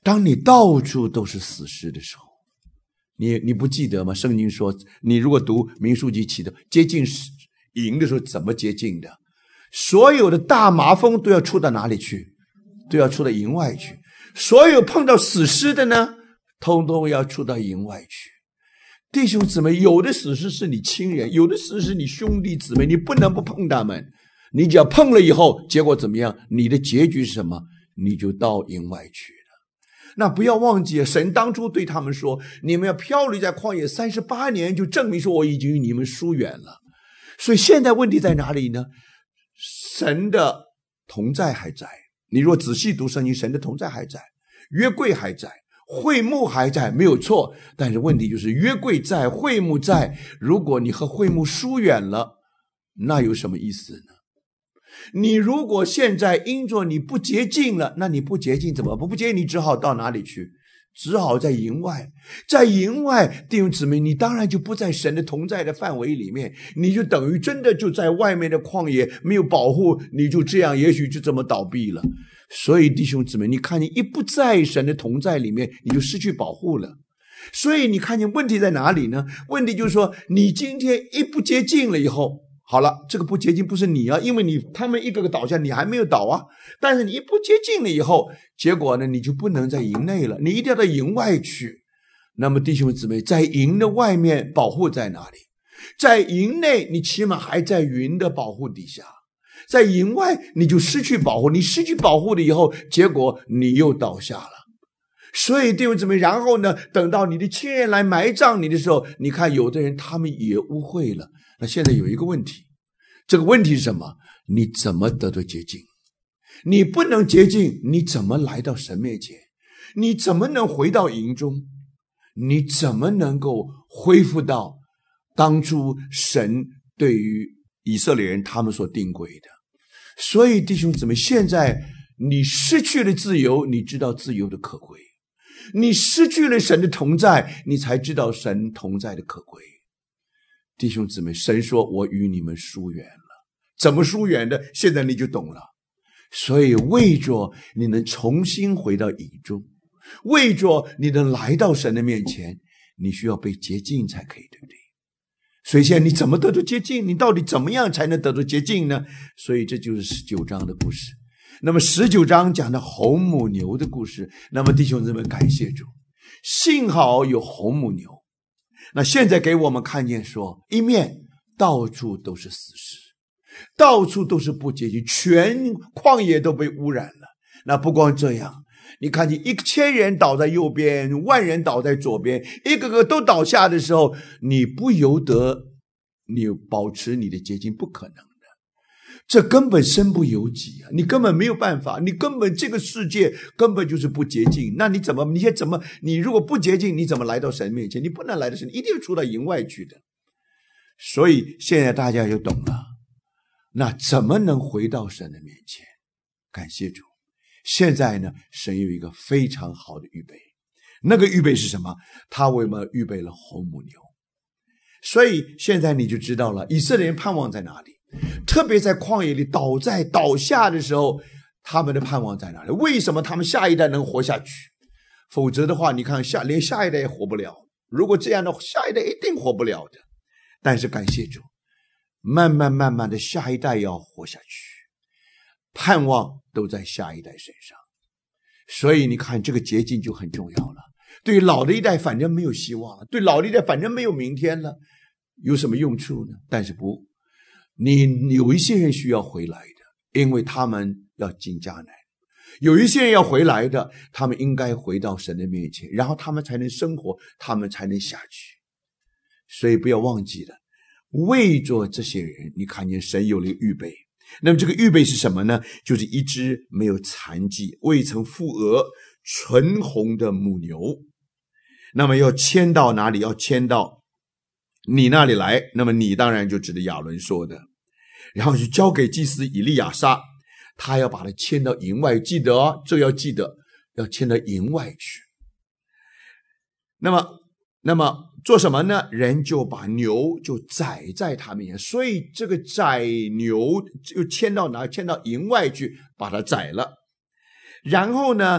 当你到处都是死尸的时候，你不记得吗？圣经说，你如果读民数记起的接近营的时候怎么接近的？所有的大麻风都要出到哪里去？都要出到营外去。所有碰到死尸的呢，通通要出到营外去。弟兄姊妹，有的死尸是你亲人，有的死尸是你兄弟姊妹，你不能不碰他们。你只要碰了以后，结果怎么样？你的结局是什么？你就到营外去了。那不要忘记，神当初对他们说，你们要漂流在旷野38年，就证明说我已经与你们疏远了。所以现在问题在哪里呢？神的同在还在。你若仔细读圣经，神的同在还在，约柜还在，会幕还在，没有错。但是问题就是约柜在，会幕在，如果你和会幕疏远了，那有什么意思呢？你如果现在因着你不洁净了，那你不洁净怎么办？不洁净你只好到哪里去？只好在营外。在营外，弟兄姊妹，你当然就不在神的同在的范围里面，你就等于真的就在外面的旷野，没有保护，你就这样也许就这么倒闭了。所以弟兄姊妹，你看你一不在神的同在里面，你就失去保护了。所以你看见问题在哪里呢？问题就是说，你今天一不洁净了以后，好了，这个不洁净不是你啊，因为他们一个个倒下，你还没有倒啊。但是你一不洁净了以后，结果呢，你就不能在营内了，你一定要到营外去。那么弟兄姊妹，在营的外面保护在哪里？在营内你起码还在云的保护底下，在营外你就失去保护，你失去保护了以后，结果你又倒下了。所以弟兄姊妹，然后呢，等到你的亲人来埋葬你的时候，你看有的人他们也污秽了。那现在有一个问题，这个问题是什么？你怎么得到洁净？你不能洁净，你怎么来到神面前？你怎么能回到营中？你怎么能够恢复到当初神对于以色列人他们所定规的？所以弟兄姊妹，现在你失去了自由，你知道自由的可贵；你失去了神的同在，你才知道神同在的可贵。弟兄姊妹，神说我与你们疏远了，怎么疏远的？现在你就懂了。所以为着你能重新回到营中，为着你能来到神的面前，你需要被洁净才可以，对不对？所以现在你怎么得到洁净？你到底怎么样才能得到洁净呢？所以这就是19章的故事。那么19章讲的红母牛的故事，那么弟兄姊妹，感谢主，幸好有红母牛。那现在给我们看见说，一面到处都是死尸，到处都是不洁净，全旷野都被污染了。那不光这样，你看见1000人倒在右边，万人倒在左边，一个个都倒下的时候，你不由得你保持你的洁净，不可能的。这根本身不由己啊！你根本没有办法，你根本这个世界根本就是不洁净。那你如果不洁净，你怎么来到神面前？你不能来到神，一定要出到营外去的。所以现在大家就懂了，那怎么能回到神的面前？感谢主，现在呢，神有一个非常好的预备。那个预备是什么？他为我们预备了红母牛。所以现在你就知道了，以色列人盼望在哪里？特别在旷野里倒下的时候，他们的盼望在哪里？为什么他们下一代能活下去？否则的话，你看连下一代也活不了。如果这样的，下一代一定活不了的。但是感谢主，慢慢的下一代要活下去，盼望都在下一代身上。所以你看这个洁净就很重要了。对于老的一代反正没有希望了，对老的一代反正没有明天了，有什么用处呢？但是不，你有一些人需要回来的，因为他们要进迦南。有一些人要回来的，他们应该回到神的面前，然后他们才能生活，他们才能下去。所以不要忘记了，为着这些人，你看见神有了预备。那么这个预备是什么呢？就是一只没有残疾、未曾负额、纯红的母牛。那么要牵到哪里？要牵到你那里来。那么你当然就指着亚伦说的，然后就交给祭司以利亚撒，他要把它牵到营外。记得哦，这要记得，要牵到营外去。那么做什么呢？人就把牛就宰在他面前，所以这个宰牛就牵到哪？牵到营外去，把它宰了。然后呢，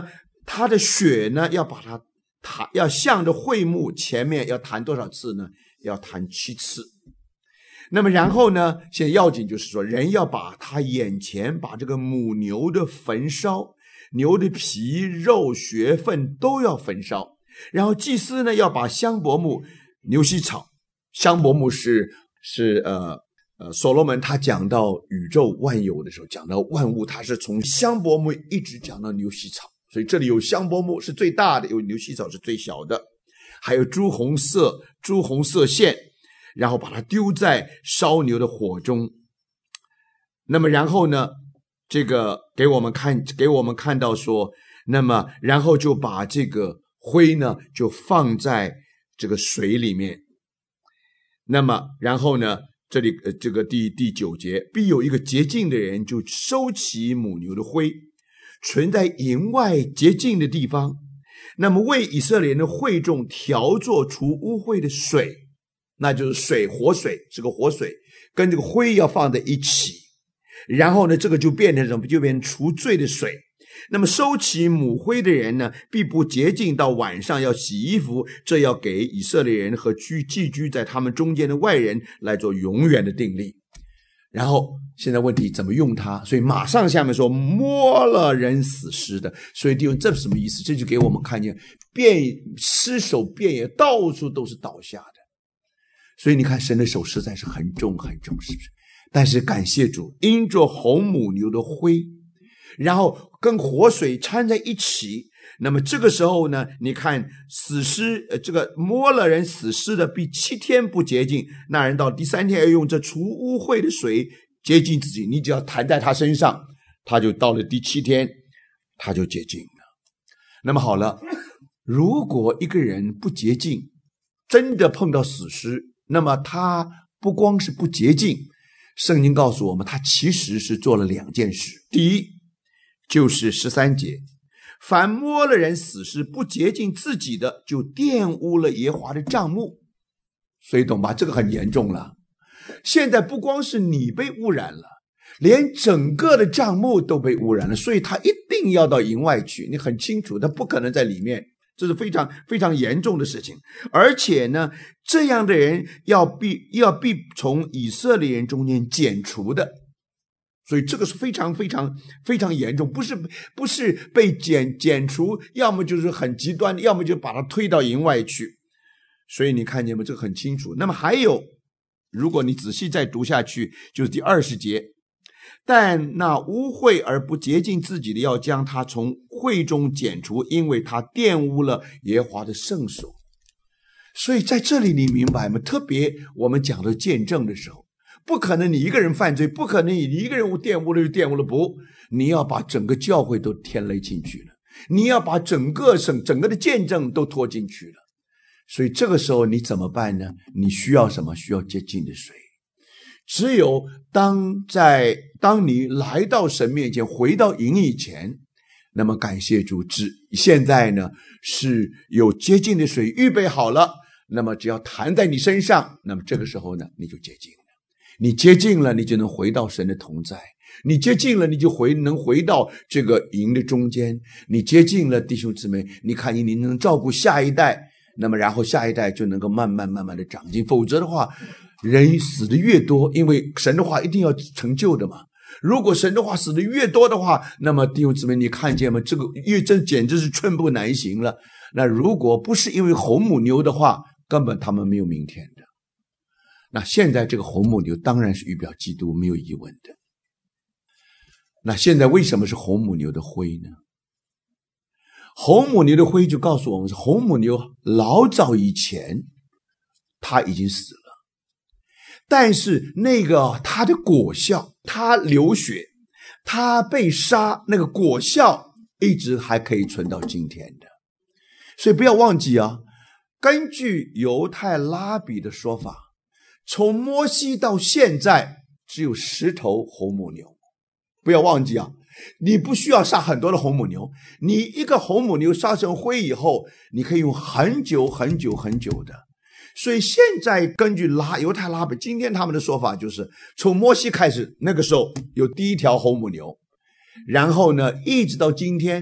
他的血呢，要把它要向着会幕前面要弹多少次呢？要弹7次。那么然后呢，现在要紧就是说，人要把他眼前把这个母牛的焚烧，牛的皮肉血粪都要焚烧。然后祭司呢，要把香柏木、牛膝草，香柏木是所罗门他讲到宇宙万有的时候，讲到万物，他是从香柏木一直讲到牛膝草，所以这里有香柏木是最大的，有牛膝草是最小的，还有朱红色线，然后把它丢在烧牛的火中。那么然后呢，这个给我们看到说，那么然后就把这个灰呢就放在这个水里面。那么然后呢，这里这个第9节，必有一个洁净的人就收起母牛的灰，存在营外洁净的地方，那么为以色列人的会众调做除污秽的水，那就是水，活水，这个活水跟这个灰要放在一起，然后呢，这个就变成什么？就变成除罪的水。那么收起母灰的人呢，必不洁净，到晚上要洗衣服，这要给以色列人和寄居在他们中间的外人来做永远的定例。然后现在问题怎么用它？所以马上下面说摸了人死尸的，所以弟兄，这是什么意思？这就给我们看见尸首遍野，到处都是倒下的。所以你看神的手实在是很重很重，是不是？但是感谢主，因着红母牛的灰，然后跟活水掺在一起，那么这个时候呢，你看死尸这个摸了人死尸的，必7天不洁净，那人到第3天要用这除污秽的水洁净自己，你只要弹在他身上，他就到了第7天他就洁净了。那么好了，如果一个人不洁净，真的碰到死尸，那么他不光是不洁净，圣经告诉我们他其实是做了2件事。第一就是13节，凡摸了人死尸不洁净自己的，就玷污了耶和华的帐幕。所以懂吧？这个很严重了。现在不光是你被污染了，连整个的帐幕都被污染了，所以他一定要到营外去。你很清楚，他不可能在里面，这是非常非常严重的事情。而且呢，这样的人要必从以色列人中间剪除的。所以这个是非常非常非常严重，不是被剪除，要么就是很极端，要么就把它推到营外去。所以你看见吗？这个很清楚。那么还有，如果你仔细再读下去，就是第20节，但那污秽而不洁净自己的，要将他从会中剪除，因为他玷污了耶和华的圣所。所以在这里你明白吗？特别我们讲的见证的时候，不可能你一个人犯罪，不可能你一个人玷污了就玷污了，不，你要把整个教会都添累进去了，你要把整个的见证都拖进去了。所以这个时候你怎么办呢？你需要什么？需要洁净的水。只有当你来到神面前，回到营以前，那么感谢主，现在呢是有洁净的水预备好了，那么只要弹在你身上，那么这个时候呢你就洁净了。你洁净了，你就能回到神的同在，你洁净了，你就能回到这个营的中间，你洁净了，弟兄姊妹，你看你能照顾下一代，那么然后下一代就能够慢慢的长进。否则的话，人死的越多，因为神的话一定要成就的嘛，如果神的话死的越多的话，那么弟兄姊妹你看见吗？这个简直是寸步难行了。那如果不是因为红母牛的话，根本他们没有明天的。那现在这个红母牛当然是预表基督，没有疑问的。那现在为什么是红母牛的灰呢？红母牛的灰就告诉我们，是红母牛老早以前它已经死了，但是那个它的果效，它流血，它被杀，那个果效一直还可以存到今天的。所以不要忘记啊，根据犹太拉比的说法，从摩西到现在只有10头红母牛。不要忘记啊，你不需要杀很多的红母牛，你一个红母牛杀成灰以后，你可以用很久很久很久的。所以现在根据犹太拉比今天他们的说法，就是从摩西开始，那个时候有第一条红母牛，然后呢一直到今天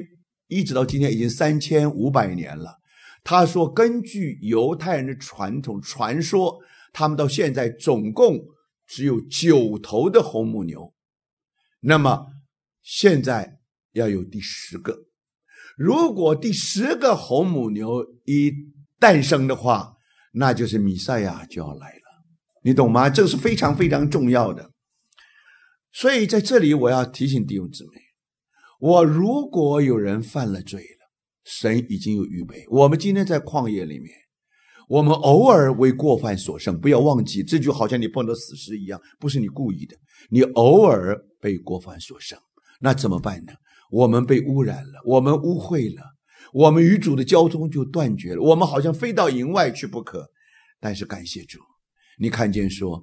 一直到今天已经3500年了。他说根据犹太人的传统传说，他们到现在总共只有9头的红母牛，那么现在要有第10个。如果第10个红母牛一诞生的话，那就是弥赛亚就要来了，你懂吗？这是非常非常重要的。所以在这里我要提醒弟兄姊妹，如果有人犯了罪了，神已经有预备。我们今天在旷野里面，我们偶尔为过犯所胜，不要忘记，这就好像你碰到死尸一样，不是你故意的，你偶尔被过犯所胜。那怎么办呢？我们被污染了，我们污秽了，我们与主的交通就断绝了，我们好像非到营外去不可。但是感谢主，你看见说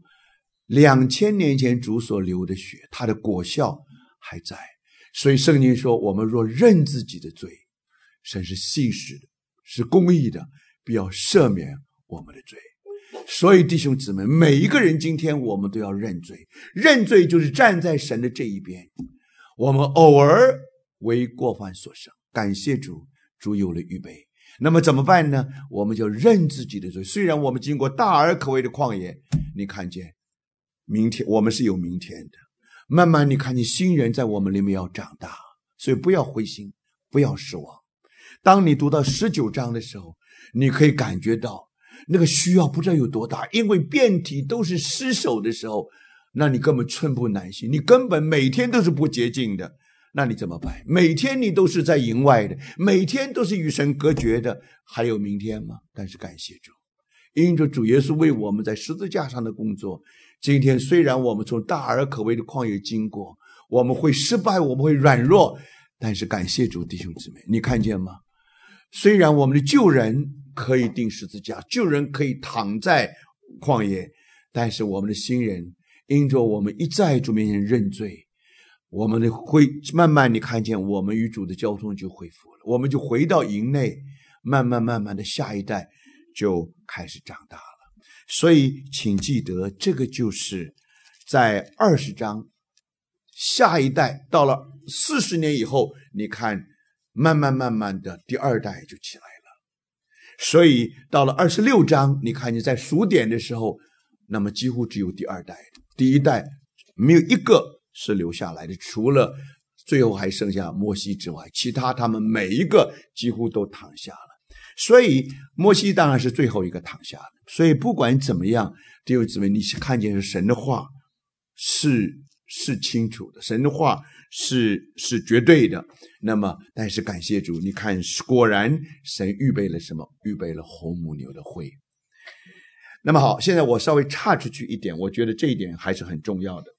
2000年前主所流的血，它的果效还在。所以圣经说，我们若认自己的罪，神是信实的，是公义的，必要赦免我们的罪。所以弟兄姊妹，每一个人今天我们都要认罪。认罪就是站在神的这一边。我们偶尔为过犯所胜，感谢主，主有了预备。那么怎么办呢？我们就认自己的罪。虽然我们经过大而可畏的旷野，你看见明天我们是有明天的。慢慢你看见新人在我们里面要长大，所以不要灰心，不要失望。当你读到19章的时候，你可以感觉到那个需要不知道有多大，因为遍体都是尸首的时候，那你根本寸步难行，你根本每天都是不洁净的。那你怎么办？每天你都是在营外的，每天都是与神隔绝的，还有明天吗？但是感谢主，因着主耶稣为我们在十字架上的工作，今天虽然我们从大而可畏的旷野经过，我们会失败，我们会软弱，但是感谢主，弟兄姊妹，你看见吗？虽然我们的旧人可以钉十字架，旧人可以躺在旷野，但是我们的新人因着我们一在主面前认罪，我们会慢慢你看见我们与主的交通就恢复了，我们就回到营内，慢慢的下一代就开始长大了。所以请记得，这个就是在20章下一代到了40年以后，你看慢慢的第2代就起来了。所以到了26章，你看你在数点的时候，那么几乎只有第2代，第1代没有一个是留下来的，除了最后还剩下摩西之外，其他他们每一个几乎都躺下了。所以摩西当然是最后一个躺下了。所以不管怎么样，弟兄姊妹，你看见神的话是清楚的，神的话是绝对的。那么但是感谢主，你看果然神预备了什么？预备了红母牛的灰。那么好，现在我稍微岔出去一点，我觉得这一点还是很重要的。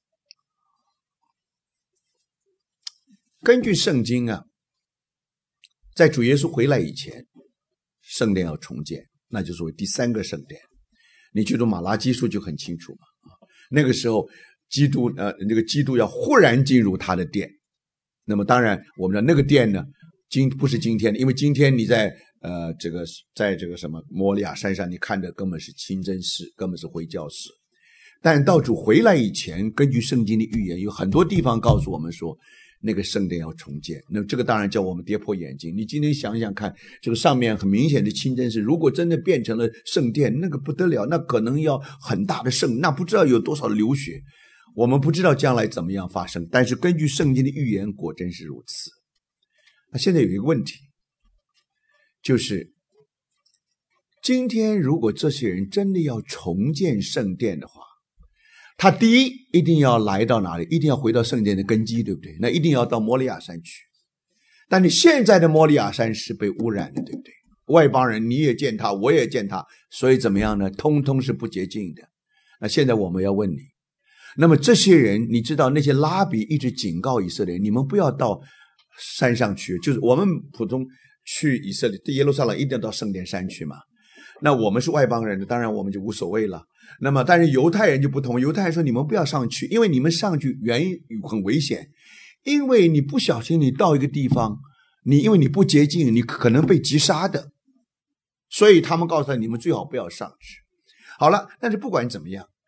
根据圣经啊，在主耶稣回来以前，圣殿要重建，那就是为第3个圣殿。你去读马拉基书就很清楚嘛。那个时候基督要忽然进入他的殿。那么当然我们的那个殿呢，不是今天的，因为今天你在这个什么摩利亚山上，你看的根本是清真寺，根本是回教寺。但到主回来以前，根据圣经的预言，有很多地方告诉我们说那个圣殿要重建。那这个当然叫我们跌破眼镜。你今天想想看，这个上面很明显的清真寺，如果真的变成了圣殿，那个不得了，那可能要很大的那不知道有多少的流血。我们不知道将来怎么样发生，但是根据圣经的预言，果真是如此。那现在有一个问题，就是今天如果这些人真的要重建圣殿的话，他第一一定要来到哪里？一定要回到圣殿的根基，对不对？那一定要到摩利亚山去。但你现在的摩利亚山是被污染的，对不对？外邦人你也见他，我也见他，所以怎么样呢？通通是不洁净的。那现在我们要问你，那么这些人，你知道那些拉比一直警告以色列人，你们不要到山上去，就是我们普通去以色列耶路撒冷一定要到圣殿山去嘛。那我们是外邦人，当然我们就无所谓了。那么但是犹太人就不同，犹太人说你们不要上去，因为你们上去原因很危险，因为你不小心你到一个地方，因为你不洁净，你可能被击杀的，所以他们告诉他你们最好不要上去。好了，但是不管怎么样，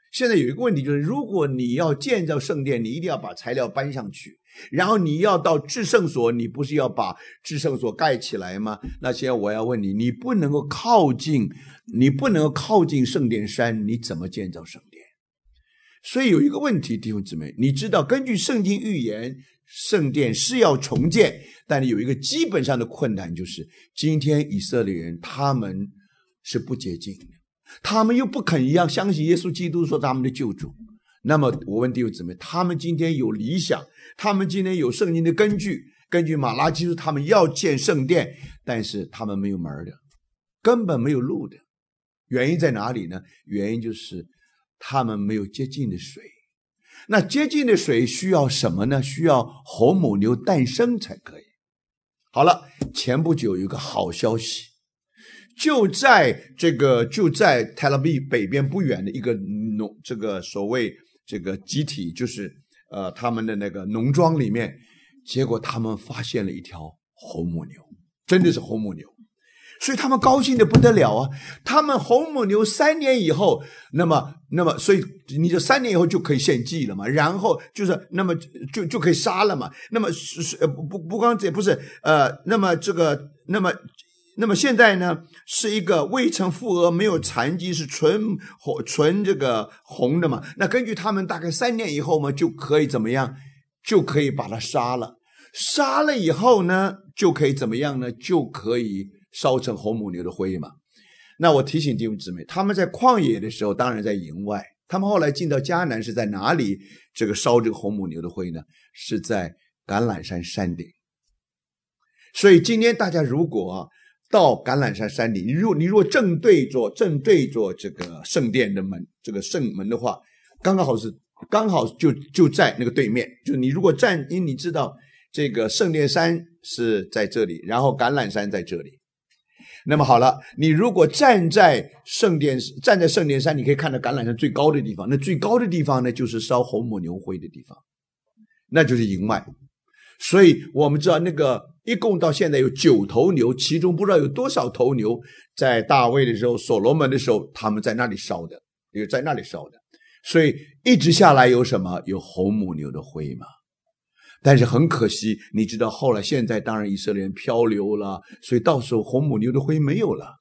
现在有一个问题就是，如果你要建造圣殿，你一定要把材料搬上去，然后你要到至圣所，你不是要把至圣所盖起来吗？那现在我要问你，你不能够靠近圣殿山，你怎么建造圣殿？所以有一个问题，弟兄姊妹，你知道根据圣经预言，圣殿是要重建，但有一个基本上的困难，就是今天以色列人他们是不洁净的，他们又不肯一样相信耶稣基督说他们的救主。那么我问弟兄姊妹，他们今天有理想，他们今天有圣经的根据马拉基书他们要建圣殿，但是他们没有门的，根本没有路的。原因在哪里呢？原因就是他们没有洁净的水。那洁净的水需要什么呢？需要红母牛诞生才可以。好了，前不久有一个好消息，就在泰勒比北边不远的一个这个所谓这个集体，就是他们的那个农庄里面，结果他们发现了一条红母牛，真的是红母牛。所以他们高兴的不得了啊！他们红母牛3年以后，那么，所以你这3年以后就可以献祭了嘛，然后就是那么就可以杀了嘛。那么不光这不是那么现在呢是一个未曾负额，没有残疾，是纯这个红的嘛。那根据他们大概3年以后嘛，就可以怎么样？就可以把它杀了。杀了以后呢，就可以怎么样呢？就可以烧成红母牛的灰嘛。那我提醒弟兄姊妹，他们在旷野的时候当然在营外，他们后来进到迦南是在哪里这个烧这个红母牛的灰呢？是在橄榄山山顶。所以今天大家如果到橄榄山山顶，你如果正对着这个圣殿的门，这个圣门的话，刚好就在那个对面。就是你如果因为你知道这个圣殿山是在这里，然后橄榄山在这里。那么好了，你如果站在圣殿山，你可以看到橄榄山最高的地方。那最高的地方呢，就是烧红母牛灰的地方，那就是营外。所以我们知道那个一共到现在有9头牛，其中不知道有多少头牛在大卫的时候、所罗门的时候，他们在那里烧的，所以一直下来有什么？有红母牛的灰嘛。但是很可惜，你知道后来现在当然以色列人漂流了，所以到时候红母牛的灰没有了，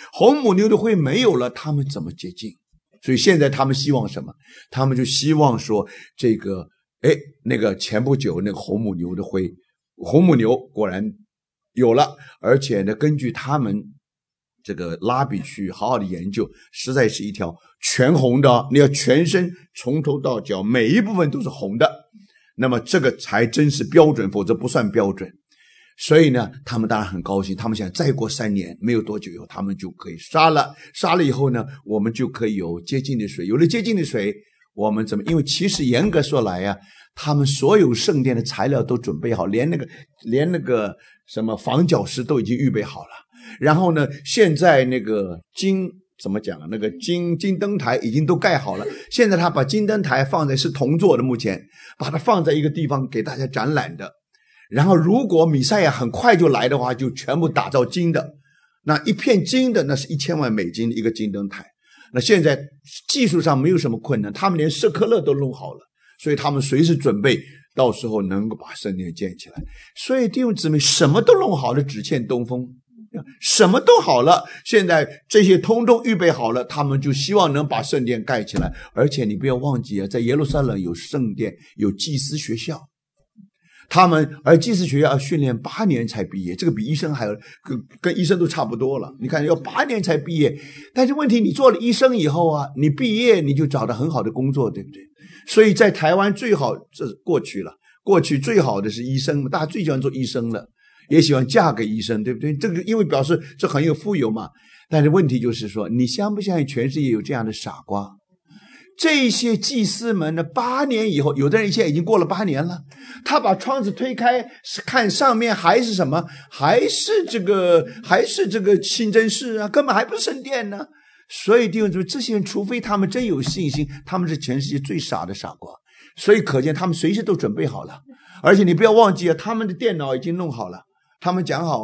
他们怎么洁净？所以现在他们希望什么？他们就希望说这个那个前不久那个红母牛的灰，红母牛果然有了，而且呢根据他们这个拉比去好好的研究，实在是一条全红的，你要全身从头到脚每一部分都是红的，那么这个才真是标准，否则不算标准。所以呢他们当然很高兴，他们想再过3年没有多久以后他们就可以杀了以后呢，我们就可以有洁净的水。有了洁净的水，我们怎么？因为其实严格说来他们所有圣殿的材料都准备好，连那个什么房角石都已经预备好了。然后呢，现在那个怎么讲啊？那个金灯台已经都盖好了。现在他把金灯台放在是铜做的，目前把它放在一个地方给大家展览的。然后如果弥赛亚很快就来的话，就全部打造金的。那一片金的，那是$1000万一个金灯台。那现在技术上没有什么困难，他们连舍克勒都弄好了，所以他们随时准备到时候能够把圣殿建起来。所以弟兄姊妹，什么都弄好了，只欠东风。什么都好了，现在这些通通预备好了，他们就希望能把圣殿盖起来。而且你不要忘记在耶路撒冷有圣殿，有祭司学校，而祭司学校要训练8年才毕业，这个比医生还要跟医生都差不多了。你看要8年才毕业，但是问题你做了医生以后你毕业你就找到很好的工作，对不对？所以在台湾最好，这是过去最好的是医生，大家最喜欢做医生了，也喜欢嫁给医生，对不对？这个因为表示这很有富有嘛。但是问题就是说，你相不相信全世界有这样的傻瓜？这些祭司们呢，8年以后，有的人现在已经过了8年了，他把窗子推开，看上面还是什么？还是这个清真寺啊，根本还不是圣殿呢。所以弟兄姊妹，这些人除非他们真有信心，他们是全世界最傻的傻瓜。所以可见他们随时都准备好了。而且你不要忘记他们的电脑已经弄好了，他们讲好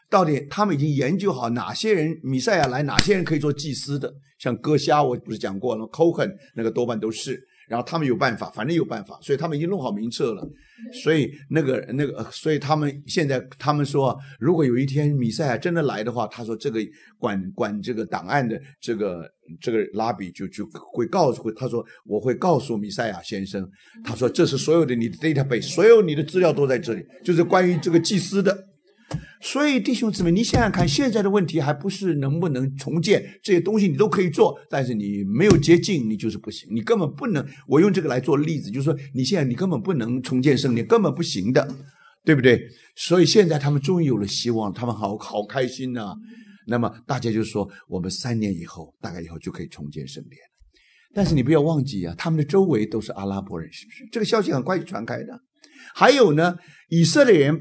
到底他们已经研究好哪些人弥赛亚来，哪些人可以做祭司的，像哥瞎我不是讲过了吗 Cohen 那个多半都是，然后他们有办法，反正有办法，所以他们已经弄好名册了。所以所以他们现在他们说，如果有一天弥赛亚真的来的话，他说这个管这个档案的这个拉比就会告诉他说，我会告诉弥赛亚先生，他说这是所有的你的 database， 所有你的资料都在这里，就是关于这个祭司的。所以弟兄姊妹，你想想看，现在的问题还不是能不能重建，这些东西你都可以做，但是你没有捷径，你就是不行，你根本不能。我用这个来做例子，就是说你现在你根本不能重建圣殿，根本不行的，对不对？所以现在他们终于有了希望，他们好开心啊。那么大家就说，我们3年以后，大概以后就可以重建圣殿了。但是你不要忘记啊，他们的周围都是阿拉伯人，是不是？这个消息很快就传开的。还有呢，以色列人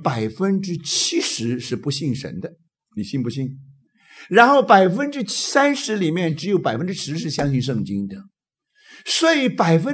70%是不信神的，你信不信？然后30%里面只有10%是相信圣经的，所以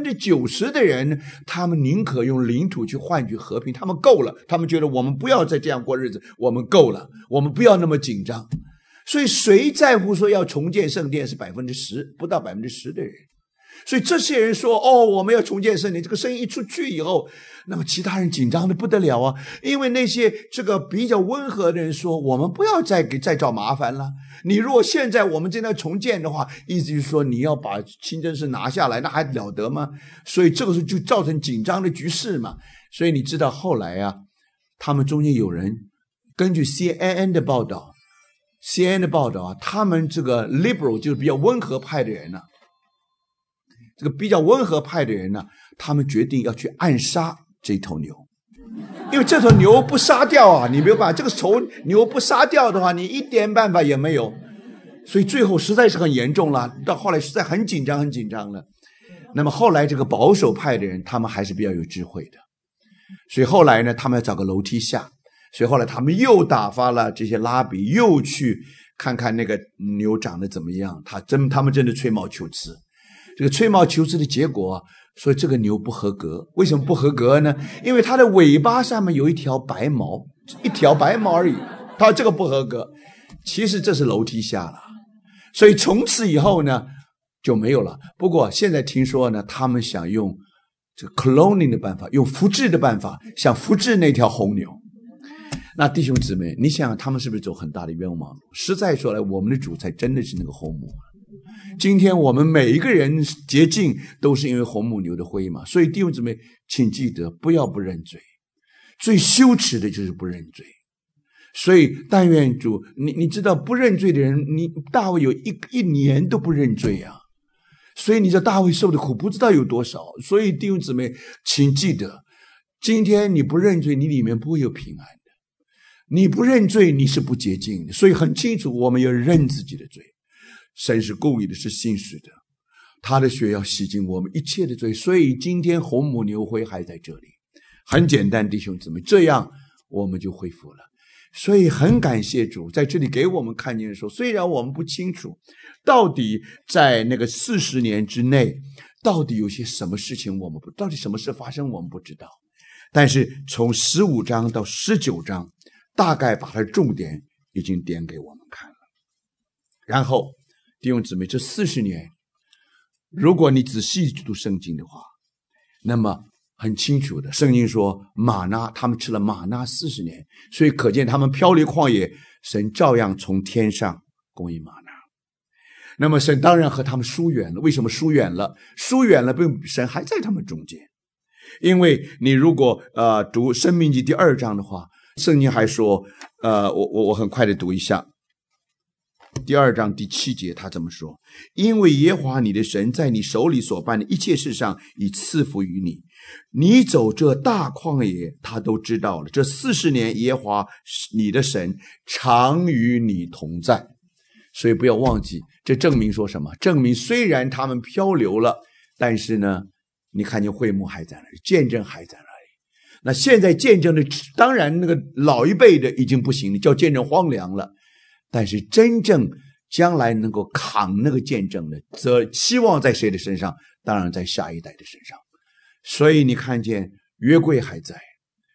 90%的人，他们宁可用领土去换取和平，他们够了，他们觉得我们不要再这样过日子，我们够了，我们不要那么紧张。所以谁在乎说要重建圣殿是10%，不到10%的人。所以这些人说，我们要重建圣殿，这个声音一出去以后，那么其他人紧张的不得了啊，因为那些这个比较温和的人说，我们不要再找麻烦了。你如果现在我们正在重建的话，意思就是说你要把清真寺拿下来，那还了得吗？所以这个时候就造成紧张的局势嘛。所以你知道后来啊，他们中间有人根据 CNN 的报道啊，他们这个 liberal 就是比较温和派的人呢，这个比较温和派的人呢，他们决定要去暗杀这头牛，因为这头牛不杀掉啊，你没有办法，这个头牛不杀掉的话，你一点办法也没有。所以最后实在是很严重了，到后来实在很紧张了。那么后来这个保守派的人，他们还是比较有智慧的，所以后来呢，他们要找个楼梯下，所以后来他们又打发了这些拉比，又去看看那个牛长得怎么样，他们真的吹毛求疵。这个吹毛求疵的结果，所以这个牛不合格。为什么不合格呢？因为它的尾巴上面有一条白毛，一条白毛而已，它这个不合格。其实这是楼梯下了，所以从此以后呢就没有了。不过现在听说呢，他们想用这个 cloning 的办法，用复制的办法，想复制那条红牛。那弟兄姊妹，你想想他们是不是走很大的冤枉路？实在说来，我们的主才真的是那个红母。今天我们每一个人洁净都是因为红母牛的灰嘛，所以弟兄姊妹，请记得不要不认罪，最羞耻的就是不认罪。所以但愿主，你知道不认罪的人，大卫有一年都不认罪啊，所以你知道大卫受的苦不知道有多少。所以弟兄姊妹，请记得，今天你不认罪，你里面不会有平安的，你不认罪，你是不洁净的。所以很清楚，我们要认自己的罪。神是公义的，是信实的，他的血要洗净我们一切的罪。所以今天红母牛灰还在这里，很简单，弟兄姊妹，这样我们就恢复了。所以很感谢主在这里给我们看见说，虽然我们不清楚到底在那个40年之内到底有些什么事情，到底什么事发生我们不知道，但是从15章到19章大概把它的重点已经点给我们看了。然后弟兄姊妹，这40年如果你仔细读圣经的话，那么很清楚的，圣经说玛纳，他们吃了玛纳40年，所以可见他们漂流旷野，神照样从天上供应玛纳。那么神当然和他们疏远了。为什么疏远了？疏远了，神还在他们中间。因为你如果读申命记第2章的话，圣经还说我很快的读一下第2章第7节，他这么说：因为耶和华你的神在你手里所办的一切事上已赐福于你，你走这大旷野他都知道了，这40年耶和华你的神常与你同在。所以不要忘记，这证明说什么？证明虽然他们漂流了，但是呢，你看见会幕还在那里，见证还在那里。那现在见证的，当然那个老一辈的已经不行了，叫见证荒凉了，但是真正将来能够扛那个见证的，则期望在谁的身上？当然在下一代的身上。所以你看见约柜还在，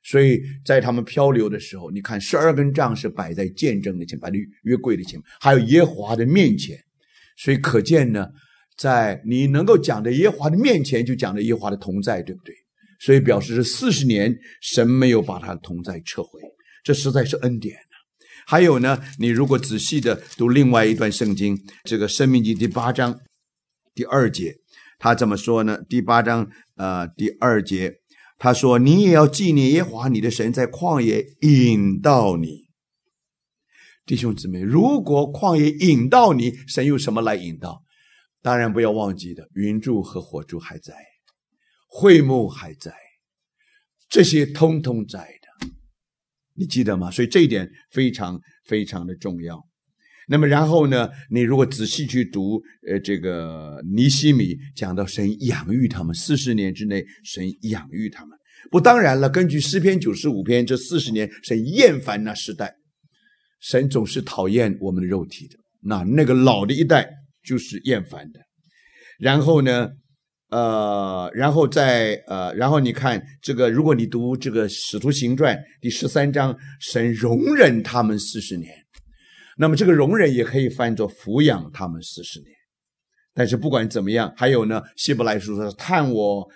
所以在他们漂流的时候，你看12根杖是摆在见证的前面，摆在约柜的前面，还有耶和华的面前。所以可见呢，在你能够讲的耶和华的面前，就讲的耶和华的同在，对不对？所以表示是40年神没有把他的同在撤回，这实在是恩典。还有呢，你如果仔细的读另外一段圣经，这个申命记第8章第2节，他怎么说呢？第8章第2节，他说：你也要纪念耶和华你的神在旷野引导你。弟兄姊妹，如果旷野引导你，神用什么来引导？当然不要忘记的，云柱和火柱还在，会幕还在，这些通通在的，你记得吗？所以这一点非常非常的重要。那么然后呢，你如果仔细去读这个尼希米，讲到神养育他们40年之内，神养育他们。不，当然了，根据诗篇95篇，这40年神厌烦那世代，神总是讨厌我们的肉体的，那个老的一代就是厌烦的。然后呢然后你看这个，如果你读这个使徒行传第13章，神容忍他们40年，那么这个容忍也可以翻作抚养他们40年。但是不管怎么样，还有呢，希伯来书说探我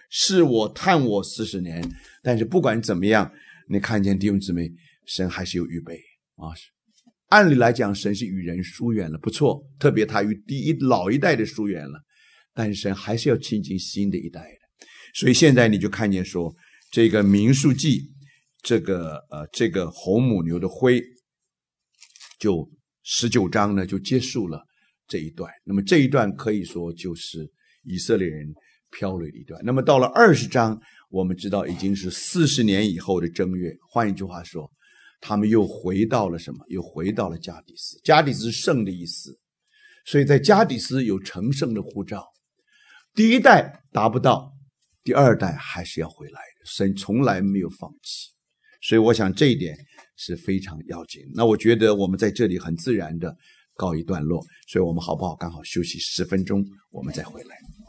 40年。但是不管怎么样，你看见弟兄姊妹，神还是有预备啊。按理来讲，神是与人疏远了，不错，特别他与老一代的疏远了，但是神还是要亲近新的一代的。所以现在你就看见说，这个民数记，这个红母牛的灰，就19章呢就结束了这一段。那么这一段可以说就是以色列人漂流的一段。那么到了20章，我们知道已经是40年以后的正月，换一句话说，他们又回到了什么？又回到了加底斯。加底斯是圣的意思，所以在加底斯有成圣的呼召。第一代达不到，第二代还是要回来的，神从来没有放弃。所以我想这一点是非常要紧。那我觉得我们在这里很自然的告一段落，所以我们好不好刚好休息10分钟，我们再回来。